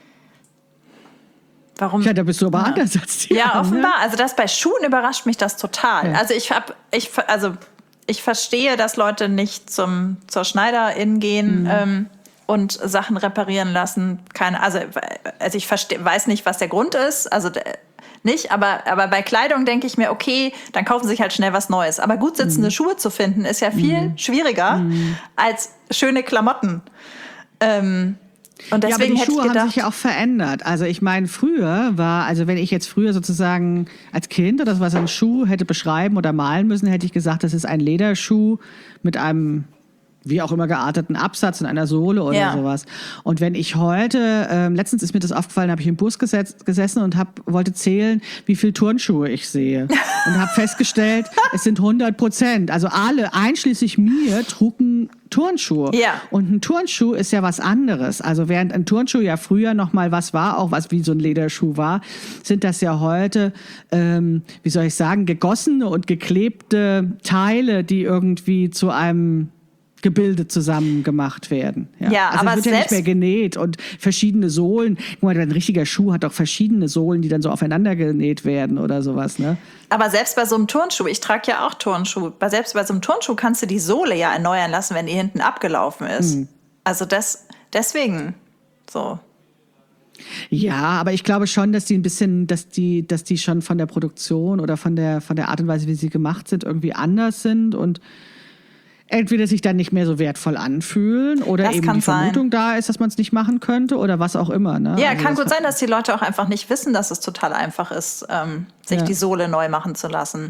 Warum? Ja, da bist du aber Ja. anders als die Ja, anderen, offenbar. Ne? Also das bei Schuhen überrascht mich das total. Ja. Also ich hab, ich, also ich verstehe, dass Leute nicht zum, zur Schneiderin gehen Mhm. ähm, und Sachen reparieren lassen. Keine, also, also ich verste, weiß nicht, was der Grund ist. Also d- nicht, aber, aber bei Kleidung denke ich mir, okay, dann kaufen sie sich halt schnell was Neues. Aber gut sitzende Mhm. Schuhe zu finden, ist ja viel schwieriger als schöne Klamotten. Ähm, Und Ja, aber deswegen die hätte ich Schuhe gedacht, haben sich ja auch verändert. Also ich meine, früher war, also wenn ich jetzt früher sozusagen als Kind oder was einen Schuh hätte beschreiben oder malen müssen, hätte ich gesagt, das ist ein Lederschuh mit einem wie auch immer gearteten Absatz und einer Sohle oder Ja. sowas. Und wenn ich heute, ähm, letztens ist mir das aufgefallen, habe ich im Bus gesetz, gesessen und hab, wollte zählen, wie viel Turnschuhe ich sehe. Und habe festgestellt, es sind hundert Prozent. Also alle, einschließlich mir, trugen Turnschuhe. Ja. Und ein Turnschuh ist ja was anderes. Also während ein Turnschuh ja früher noch mal was war, auch was wie so ein Lederschuh war, sind das ja heute, ähm, wie soll ich sagen, gegossene und geklebte Teile, die irgendwie zu einem Gebilde zusammen gemacht werden. Ja, Ja, also aber es wird ja nicht selbst- mehr genäht und verschiedene Sohlen. Guck mal, ein richtiger Schuh hat auch verschiedene Sohlen, die dann so aufeinander genäht werden oder sowas, ne? aber selbst bei so einem Turnschuh, ich trage ja auch Turnschuh, bei selbst bei so einem Turnschuh kannst du die Sohle ja erneuern lassen, wenn die hinten abgelaufen ist. Mhm. Also das, deswegen so. Ja, aber ich glaube schon, dass die ein bisschen, dass die, dass die schon von der Produktion oder von der, von der Art und Weise, wie sie gemacht sind, irgendwie anders sind und entweder sich dann nicht mehr so wertvoll anfühlen oder Das eben kann die sein. Vermutung da ist, dass man es nicht machen könnte oder was auch immer. Ne? Ja, Also kann das gut sein, dass die Leute auch einfach nicht wissen, dass es total einfach ist, ähm, sich Ja. die Sohle neu machen zu lassen.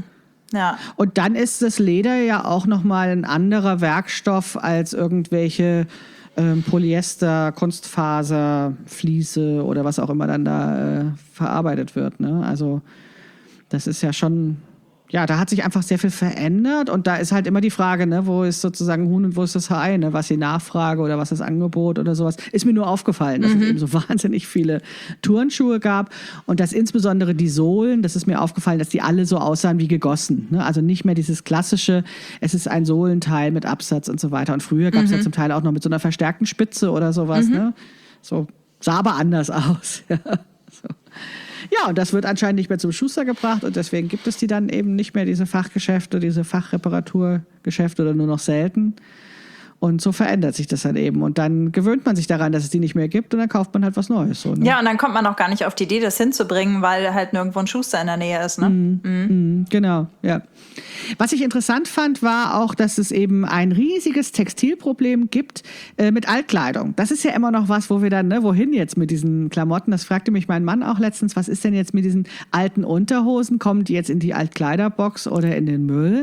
Ja. Und dann ist das Leder ja auch nochmal ein anderer Werkstoff als irgendwelche ähm, Polyester, Kunstfaser, Fliese oder was auch immer dann da äh, verarbeitet wird. Ne? Also das ist ja schon, ja, da hat sich einfach sehr viel verändert und da ist halt immer die Frage, ne, wo ist sozusagen Huhn und wo ist das Ei, ne? Was die Nachfrage oder was das Angebot oder sowas. Ist mir nur aufgefallen, dass mhm. es eben so wahnsinnig viele Turnschuhe gab und dass insbesondere die Sohlen, das ist mir aufgefallen, dass die alle so aussahen wie gegossen. Ne? Also nicht mehr dieses klassische, es ist ein Sohlenteil mit Absatz und so weiter. Und früher gab es mhm. ja zum Teil auch noch mit so einer verstärkten Spitze oder sowas. Mhm. Ne? So sah aber anders aus. Ja, so. Ja, und das wird anscheinend nicht mehr zum Schuster gebracht und deswegen gibt es die dann eben nicht mehr, diese Fachgeschäfte, diese Fachreparaturgeschäfte oder nur noch selten. Und so verändert sich das dann eben. Und dann gewöhnt man sich daran, dass es die nicht mehr gibt und dann kauft man halt was Neues. So, ne? Ja, und dann kommt man auch gar nicht auf die Idee, das hinzubringen, weil halt nirgendwo ein Schuster in der Nähe ist. Ne? Mm, mm. Mm, genau, ja. Was ich interessant fand, war auch, dass es eben ein riesiges Textilproblem gibt äh, mit Altkleidung. Das ist ja immer noch was, wo wir dann, ne, wohin jetzt mit diesen Klamotten? Das fragte mich mein Mann auch letztens, was ist denn jetzt mit diesen alten Unterhosen? Kommen die jetzt in die Altkleiderbox oder in den Müll?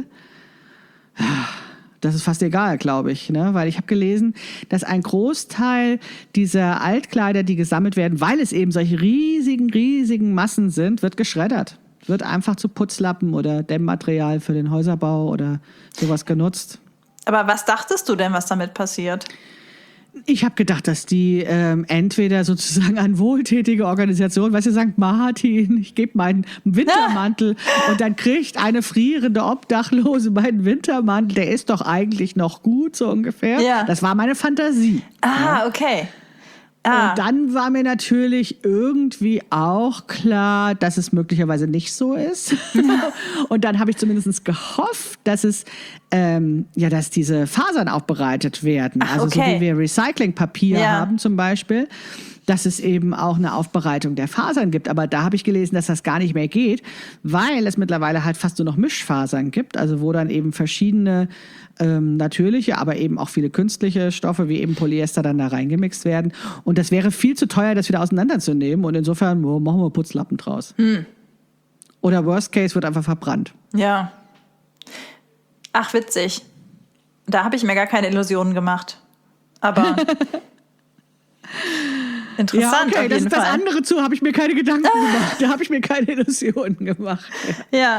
Das ist fast egal, glaube ich, ne? Weil ich habe gelesen, dass ein Großteil dieser Altkleider, die gesammelt werden, weil es eben solche riesigen, riesigen Massen sind, wird geschreddert. Wird einfach zu Putzlappen oder Dämmmaterial für den Häuserbau oder sowas genutzt. Aber was dachtest du denn, was damit passiert? Ich habe gedacht, dass die ähm, entweder sozusagen an wohltätige Organisationen, weißt du, Sankt Martin, ich gebe meinen Wintermantel ah. und dann kriegt eine frierende Obdachlose meinen Wintermantel, der ist doch eigentlich noch gut, so ungefähr. Ja. Das war meine Fantasie. Ah, ja. okay. Ah. Und dann war mir natürlich irgendwie auch klar, dass es möglicherweise nicht so ist. Und dann habe ich zumindest gehofft, dass es ähm, ja, dass diese Fasern aufbereitet werden. Ach, also okay. so wie wir Recyclingpapier ja. haben zum Beispiel, dass es eben auch eine Aufbereitung der Fasern gibt. Aber da habe ich gelesen, dass das gar nicht mehr geht, weil es mittlerweile halt fast nur noch Mischfasern gibt, also wo dann eben verschiedene ähm, natürliche, aber eben auch viele künstliche Stoffe wie eben Polyester dann da reingemixt werden. Und das wäre viel zu teuer, das wieder auseinanderzunehmen. Und insofern oh, machen wir Putzlappen draus. Hm. Oder Worst Case wird einfach verbrannt. Ja. Ach, witzig. Da habe ich mir gar keine Illusionen gemacht. Aber interessant, ja, okay, auf jeden das, Fall. Das andere zu habe ich mir keine Gedanken gemacht. Da habe ich mir keine Illusionen gemacht. Ja. ja.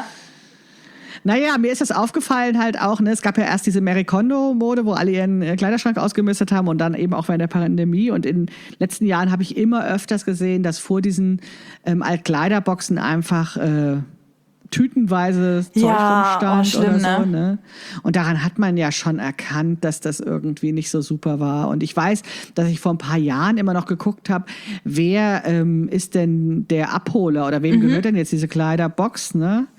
Naja, mir ist das aufgefallen halt auch, ne, es gab ja erst diese Marie Kondo-Mode, wo alle ihren Kleiderschrank ausgemistet haben und dann eben auch während der Pandemie. Und in den letzten Jahren habe ich immer öfters gesehen, dass vor diesen ähm, Altkleiderboxen einfach äh, tütenweise Zeug ja, rumstand oh, schlimm, oder so. Ne? Ne? Und daran hat man ja schon erkannt, dass das irgendwie nicht so super war. Und ich weiß, dass ich vor ein paar Jahren immer noch geguckt habe, wer ähm, ist denn der Abholer oder wem mhm. gehört denn jetzt diese Kleiderbox, ne?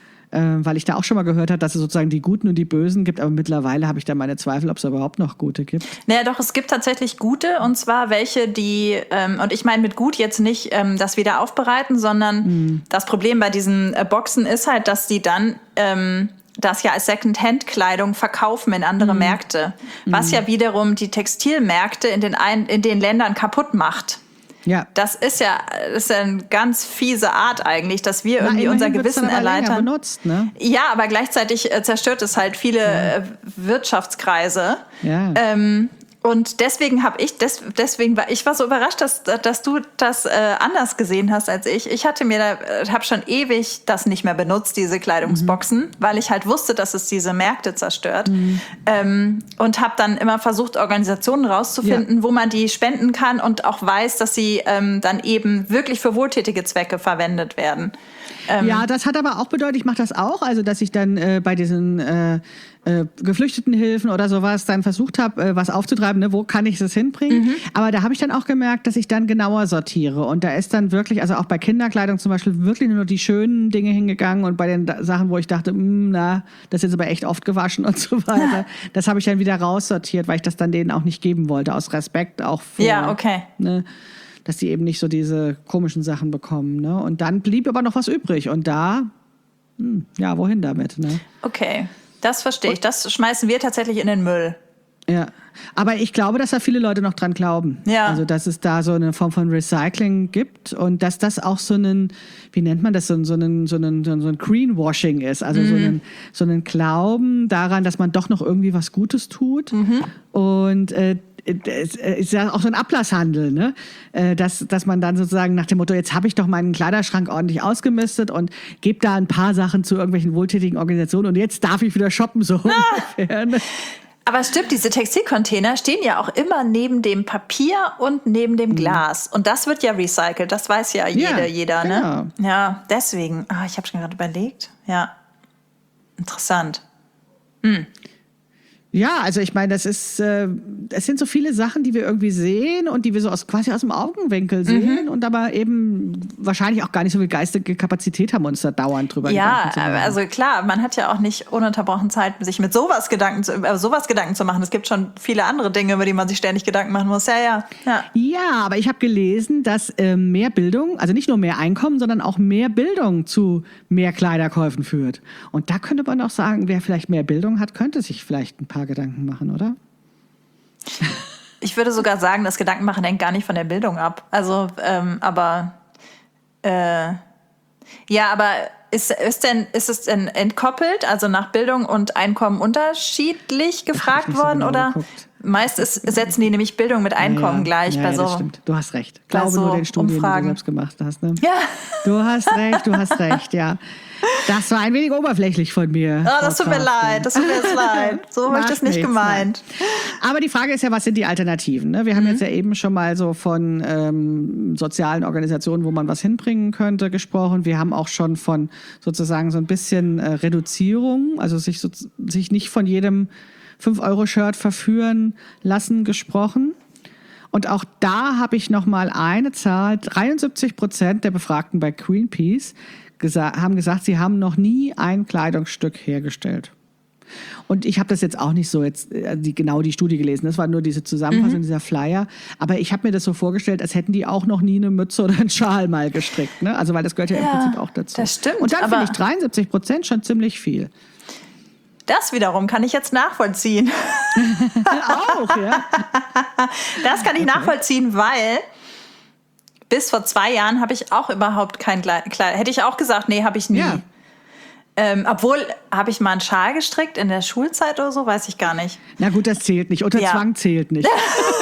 Äh, weil ich da auch schon mal gehört habe, dass es sozusagen die Guten und die Bösen gibt, aber mittlerweile habe ich da meine Zweifel, ob es überhaupt noch gute gibt. Naja, doch, es gibt tatsächlich gute, und zwar welche, die, ähm, und ich meine mit gut jetzt nicht ähm, das wieder aufbereiten, sondern mhm. das Problem bei diesen äh, Boxen ist halt, dass die dann ähm, das ja als Second-Hand-Kleidung verkaufen in andere mhm. Märkte, was mhm. ja wiederum die Textilmärkte in den, ein, in den Ländern kaputt macht. Ja. Das ist ja, das ist ja eine ganz fiese Art eigentlich, dass wir irgendwie Na, unser Gewissen dann aber erleichtern. Benutzt, ne? Ja, aber gleichzeitig äh, zerstört es halt viele ja. äh, Wirtschaftskreise. Ja. Ähm, und deswegen habe ich, des, deswegen war ich war so überrascht, dass, dass du das äh, anders gesehen hast als ich. Ich hatte mir, äh, habe schon ewig das nicht mehr benutzt, diese Kleidungsboxen, mhm. weil ich halt wusste, dass es diese Märkte zerstört. Mhm. Ähm, und habe dann immer versucht, Organisationen rauszufinden, ja. wo man die spenden kann und auch weiß, dass sie ähm, dann eben wirklich für wohltätige Zwecke verwendet werden. Ähm, ja, das hat aber auch bedeutet, ich mache das auch, also dass ich dann äh, bei diesen äh, äh, Geflüchtetenhilfen oder sowas dann versucht habe, äh, was aufzutreiben, ne, wo kann ich das hinbringen. Mhm. Aber da habe ich dann auch gemerkt, dass ich dann genauer sortiere. Und da ist dann wirklich, also auch bei Kinderkleidung zum Beispiel, wirklich nur die schönen Dinge hingegangen. Und bei den da- Sachen, wo ich dachte, mh, na, das ist jetzt aber echt oft gewaschen und so weiter, das habe ich dann wieder raussortiert, weil ich das dann denen auch nicht geben wollte, aus Respekt auch vor. Ja, okay. Ne, dass die eben nicht so diese komischen Sachen bekommen. Ne? Und dann blieb aber noch was übrig. Und da, hm, ja, wohin damit? Ne? Okay, das verstehe ich. Das schmeißen wir tatsächlich in den Müll. Ja, aber ich glaube, dass da viele Leute noch dran glauben. Ja. Also, dass es da so eine Form von Recycling gibt und dass das auch so einen, wie nennt man das, so, so einen, so einen, so ein Greenwashing ist. Also mhm. so einen, so einen Glauben daran, dass man doch noch irgendwie was Gutes tut. Mhm. Und äh, es ist ja auch so ein Ablasshandel, ne? dass, dass man dann sozusagen nach dem Motto, jetzt habe ich doch meinen Kleiderschrank ordentlich ausgemistet und gebe da ein paar Sachen zu irgendwelchen wohltätigen Organisationen und jetzt darf ich wieder shoppen, so ah. ungefähr. Ne? Aber stimmt, diese Textilcontainer stehen ja auch immer neben dem Papier und neben dem Glas. Und das wird ja recycelt, das weiß ja jeder, ja, jeder, genau. ne? Ja, deswegen. Ah, ich habe schon gerade überlegt. Ja, interessant. Hm. Ja, also ich meine, das ist, äh, es sind so viele Sachen, die wir irgendwie sehen und die wir so aus, quasi aus dem Augenwinkel sehen mhm. und aber eben wahrscheinlich auch gar nicht so viel geistige Kapazität haben, uns da dauernd drüber ja, Gedanken zu machen. Ja, also klar, man hat ja auch nicht ununterbrochen Zeit, sich mit sowas Gedanken zu, äh, sowas Gedanken zu machen. Es gibt schon viele andere Dinge, über die man sich ständig Gedanken machen muss. Ja, ja. Ja, ja aber ich habe gelesen, dass äh, mehr Bildung, also nicht nur mehr Einkommen, sondern auch mehr Bildung zu mehr Kleiderkäufen führt. Und da könnte man auch sagen, wer vielleicht mehr Bildung hat, könnte sich vielleicht ein paar Gedanken machen, oder? Ich würde sogar sagen, das Gedankenmachen hängt gar nicht von der Bildung ab. Also, ähm, aber äh, ja, aber ist, ist, denn, ist es denn entkoppelt, also nach Bildung und Einkommen unterschiedlich gefragt worden? So oder geguckt. Meist ist, setzen die nämlich Bildung mit Einkommen ja, ja. gleich ja, bei ja, so. Das stimmt. Du hast recht. Ich glaube so nur den Studien, Umfragen. Die du selbst gemacht hast. Ne? Ja. Du hast recht, du hast recht, ja. Das war ein wenig oberflächlich von mir. Oh, das tut mir leid, das tut mir jetzt leid. So habe ich das nicht nichts, gemeint. Nein. Aber die Frage ist ja, was sind die Alternativen? Ne? Wir haben mhm. jetzt ja eben schon mal so von ähm, sozialen Organisationen, wo man was hinbringen könnte, gesprochen. Wir haben auch schon von sozusagen so ein bisschen äh, Reduzierung, also sich, so, sich nicht von jedem fünf Euro Shirt verführen lassen, gesprochen. Und auch da habe ich noch mal eine Zahl, dreiundsiebzig Prozent der Befragten bei Greenpeace gesa- haben gesagt, sie haben noch nie ein Kleidungsstück hergestellt. Und ich habe das jetzt auch nicht so jetzt äh, die, genau die Studie gelesen, das war nur diese Zusammenfassung, mhm. dieser Flyer. Aber ich habe mir das so vorgestellt, als hätten die auch noch nie eine Mütze oder einen Schal mal gestrickt. Ne? Also weil das gehört ja, ja im Prinzip auch dazu. Das stimmt. Und dann finde ich dreiundsiebzig Prozent schon ziemlich viel. Das wiederum kann ich jetzt nachvollziehen. Auch, ja. Das kann ich okay. nachvollziehen, weil bis vor zwei Jahren habe ich auch überhaupt kein Kleid. Hätte ich auch gesagt, nee, habe ich nie. Ja. Ähm, obwohl, habe ich mal einen Schal gestrickt in der Schulzeit oder so, weiß ich gar nicht. Na gut, das zählt nicht. Unter ja. Zwang zählt nicht.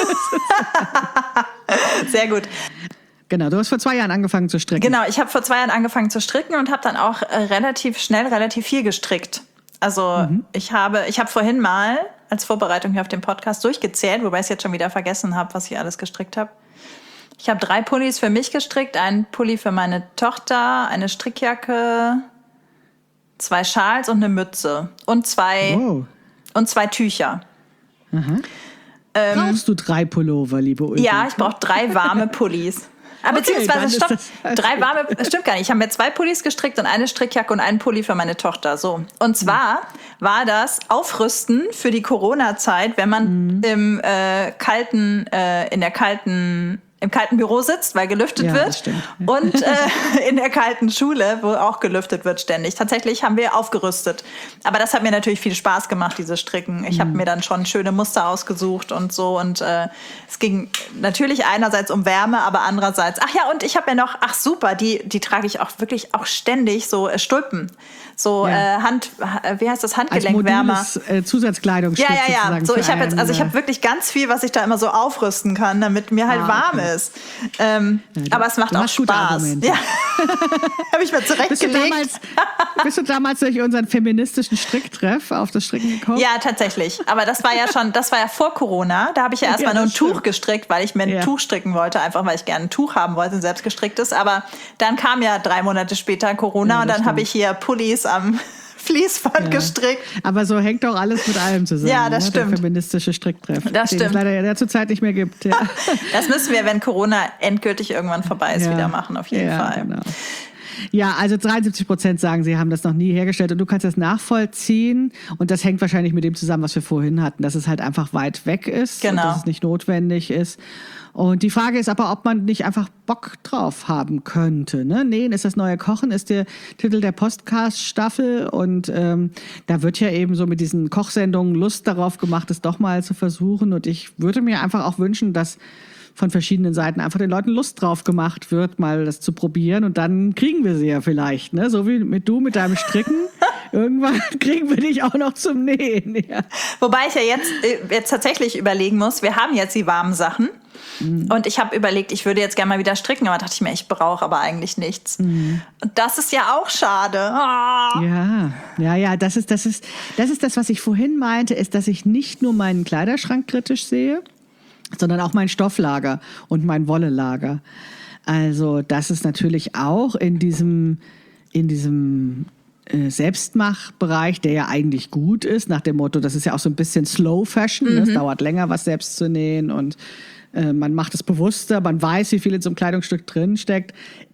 Sehr gut. Genau, du hast vor zwei Jahren angefangen zu stricken. Genau, ich habe vor zwei Jahren angefangen zu stricken und habe dann auch äh, relativ schnell relativ viel gestrickt. Also mhm. ich habe ich habe vorhin mal als Vorbereitung hier auf den Podcast durchgezählt, wobei ich es jetzt schon wieder vergessen habe, was ich alles gestrickt habe. Ich habe drei Pullis für mich gestrickt, einen Pulli für meine Tochter, eine Strickjacke, zwei Schals und eine Mütze und zwei, wow. und zwei Tücher. Mhm. Ähm, Brauchst du drei Pullover, liebe Ulrike? Ja, ich brauche drei warme Pullis. Aber okay, beziehungsweise, stopp, drei warme, stimmt gar nicht. Ich habe mir zwei Pullis gestrickt und eine Strickjacke und einen Pulli für meine Tochter. So. Und zwar war das Aufrüsten für die Corona-Zeit, wenn man mhm. im äh, kalten, äh, in der kalten, im kalten Büro sitzt, weil gelüftet ja, wird. Ja. Und äh, in der kalten Schule, wo auch gelüftet wird ständig. Tatsächlich haben wir aufgerüstet. Aber das hat mir natürlich viel Spaß gemacht, dieses Stricken. Ich mhm. habe mir dann schon schöne Muster ausgesucht und so. Und äh, es ging natürlich einerseits um Wärme, aber andererseits, ach ja, und ich habe mir noch, ach super, die, die trage ich auch wirklich auch ständig, so äh, Stulpen. So ja. äh, Hand, wie heißt das, Handgelenkwärmer. Als mobiles, äh, Zusatzkleidungsstück. Ja, ja, ja. So, ich habe jetzt, also ich habe wirklich ganz viel, was ich da immer so aufrüsten kann, damit mir halt ah, warm okay. ist. Ähm, ja, du, aber es macht auch Spaß. Ja. Habe ich mir zurechtgelegt. Bist du, damals, bist du damals durch unseren feministischen Stricktreff auf das Stricken gekommen? Ja, tatsächlich. Aber das war ja schon, das war ja vor Corona. Da habe ich ja erstmal ja, nur ein stimmt. Tuch gestrickt, weil ich mir ein ja. Tuch stricken wollte, einfach weil ich gerne ein Tuch haben wollte, ein selbstgestricktes. Aber dann kam ja drei Monate später Corona ja, und dann habe ich hier Pullis am Fließband ja. gestrickt. Aber so hängt doch alles mit allem zusammen. Ja, das ne? stimmt. Der feministische Stricktreff. Das den stimmt. es leider ja zurzeit nicht mehr gibt. Ja. Das müssen wir, wenn Corona endgültig irgendwann vorbei ist, ja. wieder machen, auf jeden ja, Fall. Genau. Ja, also dreiundsiebzig Prozent sagen, sie haben das noch nie hergestellt und du kannst das nachvollziehen und das hängt wahrscheinlich mit dem zusammen, was wir vorhin hatten, dass es halt einfach weit weg ist genau. und dass es nicht notwendig ist. Und die Frage ist aber, ob man nicht einfach Bock drauf haben könnte. Ne? Nähen ist das neue Kochen, ist der Titel der Podcast-Staffel und ähm, da wird ja eben so mit diesen Kochsendungen Lust darauf gemacht, es doch mal zu versuchen und ich würde mir einfach auch wünschen, dass von verschiedenen Seiten einfach den Leuten Lust drauf gemacht wird, mal das zu probieren und dann kriegen wir sie ja vielleicht, ne? So wie mit du mit deinem Stricken. Irgendwann kriegen wir dich auch noch zum Nähen. Ja. Wobei ich ja jetzt, jetzt tatsächlich überlegen muss, wir haben jetzt die warmen Sachen mhm. und ich habe überlegt, ich würde jetzt gerne mal wieder stricken, aber dachte ich mir, ich brauche aber eigentlich nichts. Mhm. Und das ist ja auch schade. Oh. Ja, ja, ja, das ist, das ist, das ist das, was ich vorhin meinte, ist, dass ich nicht nur meinen Kleiderschrank kritisch sehe, sondern auch mein Stofflager und mein Wollelager. Also das ist natürlich auch in diesem, in diesem äh, Selbstmachbereich, der ja eigentlich gut ist, nach dem Motto, das ist ja auch so ein bisschen Slow Fashion, mhm. Es dauert länger, was selbst zu nähen und äh, man macht es bewusster, man weiß, wie viel in so einem Kleidungsstück drin steckt.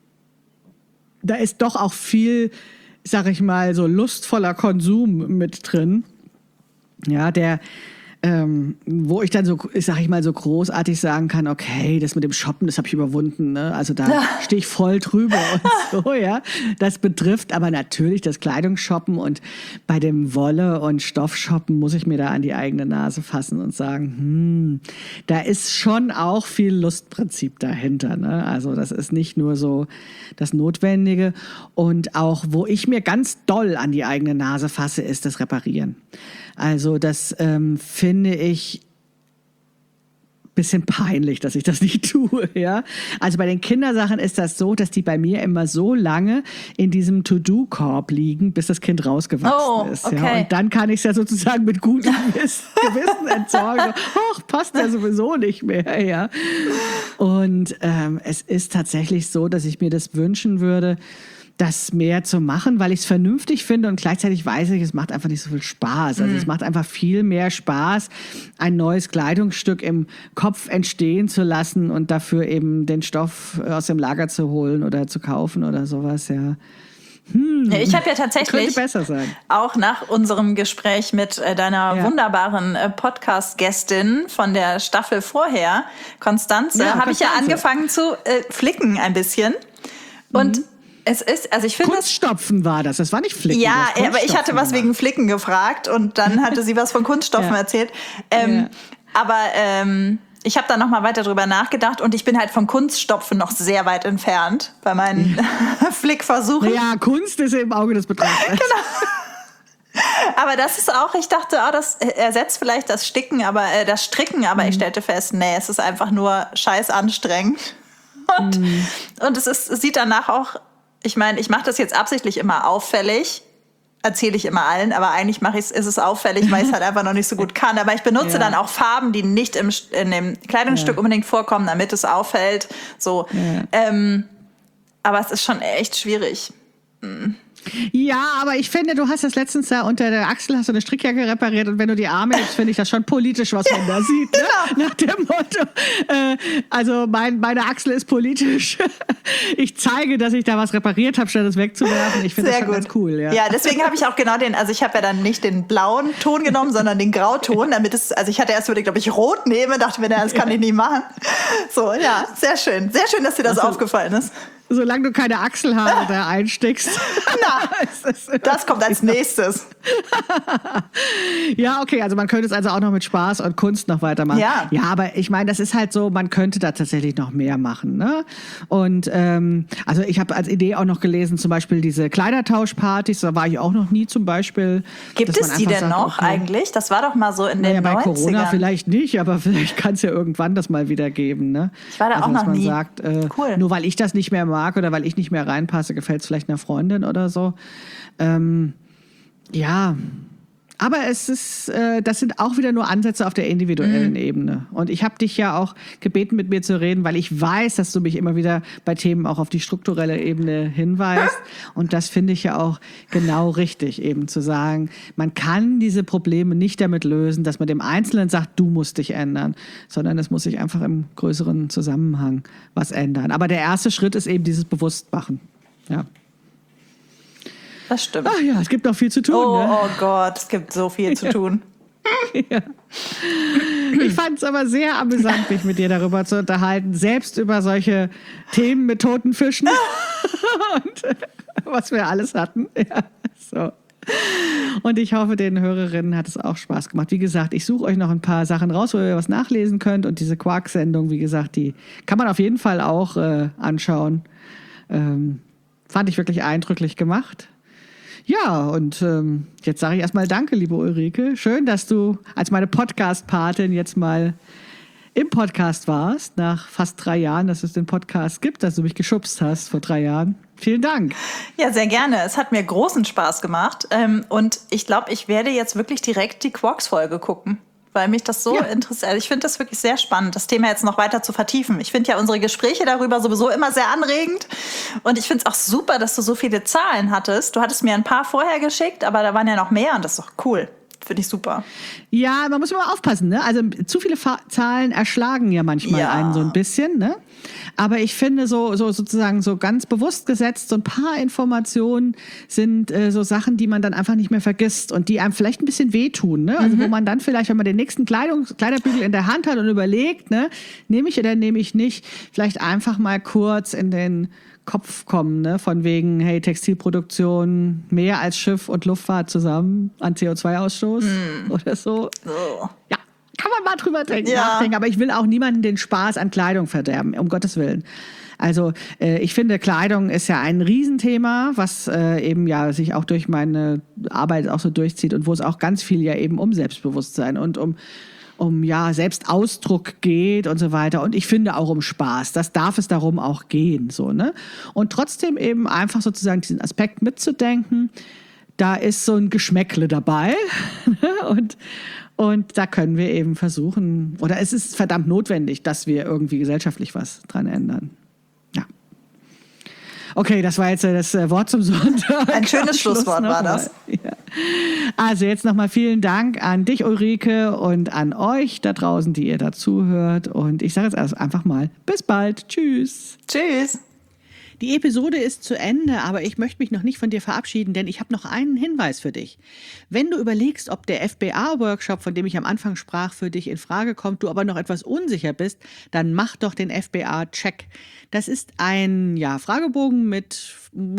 Da ist doch auch viel, sag ich mal, so lustvoller Konsum mit drin. Ja, der Ähm, wo ich dann so, sag ich mal, so großartig sagen kann, okay, das mit dem Shoppen, das habe ich überwunden, ne? Also da ja. stehe ich voll drüber und so, ja. Das betrifft aber natürlich das Kleidungsshoppen und bei dem Wolle- und Stoffshoppen muss ich mir da an die eigene Nase fassen und sagen, hm, da ist schon auch viel Lustprinzip dahinter, ne? Also das ist nicht nur so das Notwendige und auch, wo ich mir ganz doll an die eigene Nase fasse, ist das Reparieren. Also das ähm, finde ich bisschen peinlich, dass ich das nicht tue, ja. Also bei den Kindersachen ist das so, dass die bei mir immer so lange in diesem To-Do-Korb liegen, bis das Kind rausgewachsen oh, ist. Okay. Ja. Und dann kann ich es ja sozusagen mit gutem Gewissen entsorgen. Ach, passt ja sowieso nicht mehr, ja. Und ähm, es ist tatsächlich so, dass ich mir das wünschen würde, das mehr zu machen, weil ich es vernünftig finde und gleichzeitig weiß ich, es macht einfach nicht so viel Spaß. Also mhm. es macht einfach viel mehr Spaß, ein neues Kleidungsstück im Kopf entstehen zu lassen und dafür eben den Stoff aus dem Lager zu holen oder zu kaufen oder sowas, ja. Hm, ich habe ja tatsächlich besser sein. auch nach unserem Gespräch mit äh, deiner ja. wunderbaren äh, Podcast-Gästin von der Staffel vorher, Konstanze, ja, habe ich ja angefangen zu äh, flicken ein bisschen und mhm. Es ist, also ich finde Kunststopfen war das, das war nicht Flicken. Ja, aber ich hatte was war. wegen Flicken gefragt und dann hatte sie was von Kunststoffen ja. erzählt. Ähm, ja. Aber ähm, ich habe da noch mal weiter drüber nachgedacht und ich bin halt vom Kunststopfen noch sehr weit entfernt bei meinen ja. Flickversuchen. Ja, Kunst ist im Auge des Betrachters. Genau. Aber das ist auch, ich dachte, oh, das ersetzt vielleicht das Sticken, aber äh, das Stricken, aber mhm. ich stellte fest, nee, es ist einfach nur scheiß anstrengend. Und, mhm. und es, ist, es sieht danach auch, ich meine, ich mache das jetzt absichtlich immer auffällig, erzähle ich immer allen, aber eigentlich mache ich es, ist es auffällig, weil ich es halt einfach noch nicht so gut kann. Aber ich benutze ja. dann auch Farben, die nicht im, in dem Kleidungsstück ja. unbedingt vorkommen, damit es auffällt. So, ja. ähm, aber es ist schon echt schwierig. Mhm. Ja, aber ich finde, du hast das letztens da unter der Achsel, hast du eine Strickjacke repariert und wenn du die Arme gibst, finde ich das schon politisch, was man da sieht. Ne? Genau. Nach dem Motto, äh, also mein, meine Achsel ist politisch. Ich zeige, dass ich da was repariert habe, statt es wegzuwerfen. Ich finde das schon gut. Ganz cool. Ja, ja deswegen habe ich auch genau den, also ich habe ja dann nicht den blauen Ton genommen, sondern den Grauton, damit es, also ich hatte erst überlegt, ob ich rot nehme, dachte mir, das kann ich nicht machen. So, ja, sehr schön. Sehr schön, dass dir das also, aufgefallen ist. Solange du keine Achselhaare da einsteckst. Na, das kommt als nächstes. Ja, okay, also man könnte es also auch noch mit Spaß und Kunst noch weitermachen. Ja, ja, aber ich meine, das ist halt so, man könnte da tatsächlich noch mehr machen. Ne? Und ähm, also ich habe als Idee auch noch gelesen, zum Beispiel diese Kleidertauschpartys, da war ich auch noch nie zum Beispiel. Gibt es die denn sagt, noch okay, eigentlich? Das war doch mal so in den naja, bei neunzigern. Corona vielleicht nicht, aber vielleicht kann es ja irgendwann das mal wieder geben. Ne? Ich war da also, auch noch man nie. Sagt, äh, cool. Nur weil ich das nicht mehr mag oder weil ich nicht mehr reinpasse, gefällt es vielleicht einer Freundin oder so. Ähm, ja, aber es ist, äh, das sind auch wieder nur Ansätze auf der individuellen mhm. Ebene. Und ich habe dich ja auch gebeten, mit mir zu reden, weil ich weiß, dass du mich immer wieder bei Themen auch auf die strukturelle Ebene hinweist. Und das finde ich ja auch genau richtig, eben zu sagen, man kann diese Probleme nicht damit lösen, dass man dem Einzelnen sagt, du musst dich ändern, sondern es muss sich einfach im größeren Zusammenhang was ändern. Aber der erste Schritt ist eben dieses Bewusstmachen. Ja. Das stimmt. Ach ja, es gibt noch viel zu tun. Oh, ne? oh Gott, es gibt so viel zu tun. Ja. Ich fand es aber sehr amüsant, mich mit dir darüber zu unterhalten, selbst über solche Themen mit toten Fischen und äh, was wir alles hatten. Ja, so. Und ich hoffe, den Hörerinnen hat es auch Spaß gemacht. Wie gesagt, ich suche euch noch ein paar Sachen raus, wo ihr was nachlesen könnt. Und diese Quark-Sendung, wie gesagt, die kann man auf jeden Fall auch äh, anschauen. Ähm, fand ich wirklich eindrücklich gemacht. Ja, und ähm, jetzt sage ich erstmal Danke, liebe Ulrike. Schön, dass du als meine Podcast-Patin jetzt mal im Podcast warst, nach fast drei Jahren, dass es den Podcast gibt, dass du mich geschubst hast vor drei Jahren. Vielen Dank. Ja, sehr gerne. Es hat mir großen Spaß gemacht. Ähm, und ich glaube, ich werde jetzt wirklich direkt die Quarks-Folge gucken, weil mich das so ja. interessiert. Ich finde das wirklich sehr spannend, das Thema jetzt noch weiter zu vertiefen. Ich finde ja unsere Gespräche darüber sowieso immer sehr anregend. Und ich finde es auch super, dass du so viele Zahlen hattest. Du hattest mir ein paar vorher geschickt, aber da waren ja noch mehr und das ist doch cool. Finde ich super. Ja, man muss immer aufpassen, ne? Also zu viele Fa- Zahlen erschlagen ja manchmal ja. einen so ein bisschen, ne? Aber ich finde so, so sozusagen so ganz bewusst gesetzt, so ein paar Informationen sind äh, so Sachen, die man dann einfach nicht mehr vergisst und die einem vielleicht ein bisschen wehtun, ne? Also mhm. wo man dann vielleicht, wenn man den nächsten Kleidungs- Kleiderbügel in der Hand hat und überlegt, ne, nehme ich oder nehme ich nicht, vielleicht einfach mal kurz in den Kopf kommen, ne? Von wegen, hey, Textilproduktion mehr als Schiff und Luftfahrt zusammen an C O zwei Ausstoß mm. oder so. Oh. Ja, kann man mal drüber denken, ja. nachdenken. Aber ich will auch niemanden den Spaß an Kleidung verderben, um Gottes Willen. Also äh, ich finde, Kleidung ist ja ein Riesenthema, was äh, eben ja sich auch durch meine Arbeit auch so durchzieht und wo es auch ganz viel ja eben um Selbstbewusstsein und um um ja Selbstausdruck geht und so weiter. Und ich finde auch um Spaß. Das darf es darum auch gehen. So, ne? Und trotzdem eben einfach sozusagen diesen Aspekt mitzudenken, da ist so ein Geschmäckle dabei. und, und da können wir eben versuchen, oder es ist verdammt notwendig, dass wir irgendwie gesellschaftlich was dran ändern. Ja. Okay, das war jetzt das Wort zum Sonntag. Ein schönes Schlusswort war das. Ja. Also jetzt nochmal vielen Dank an dich, Ulrike, und an euch da draußen, die ihr dazu hört. Und ich sage jetzt also einfach mal, bis bald. Tschüss. Tschüss. Die Episode ist zu Ende, aber ich möchte mich noch nicht von dir verabschieden, denn ich habe noch einen Hinweis für dich. Wenn du überlegst, ob der F B A-Workshop, von dem ich am Anfang sprach, für dich in Frage kommt, du aber noch etwas unsicher bist, dann mach doch den F B A-Check. Das ist ein ja, Fragebogen mit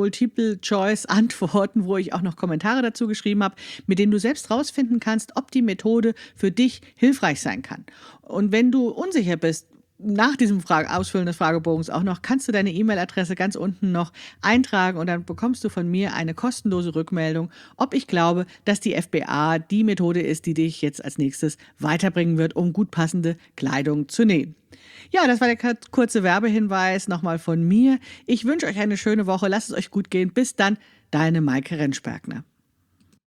Multiple-Choice-Antworten, wo ich auch noch Kommentare dazu geschrieben habe, mit denen du selbst rausfinden kannst, ob die Methode für dich hilfreich sein kann. Und wenn du unsicher bist, nach diesem Frage, Ausfüllen des Fragebogens auch noch, kannst du deine E-Mail-Adresse ganz unten noch eintragen und dann bekommst du von mir eine kostenlose Rückmeldung, ob ich glaube, dass die F B A die Methode ist, die dich jetzt als nächstes weiterbringen wird, um gut passende Kleidung zu nähen. Ja, das war der kurze Werbehinweis nochmal von mir. Ich wünsche euch eine schöne Woche, lasst es euch gut gehen. Bis dann, deine Maike Rentschbergner.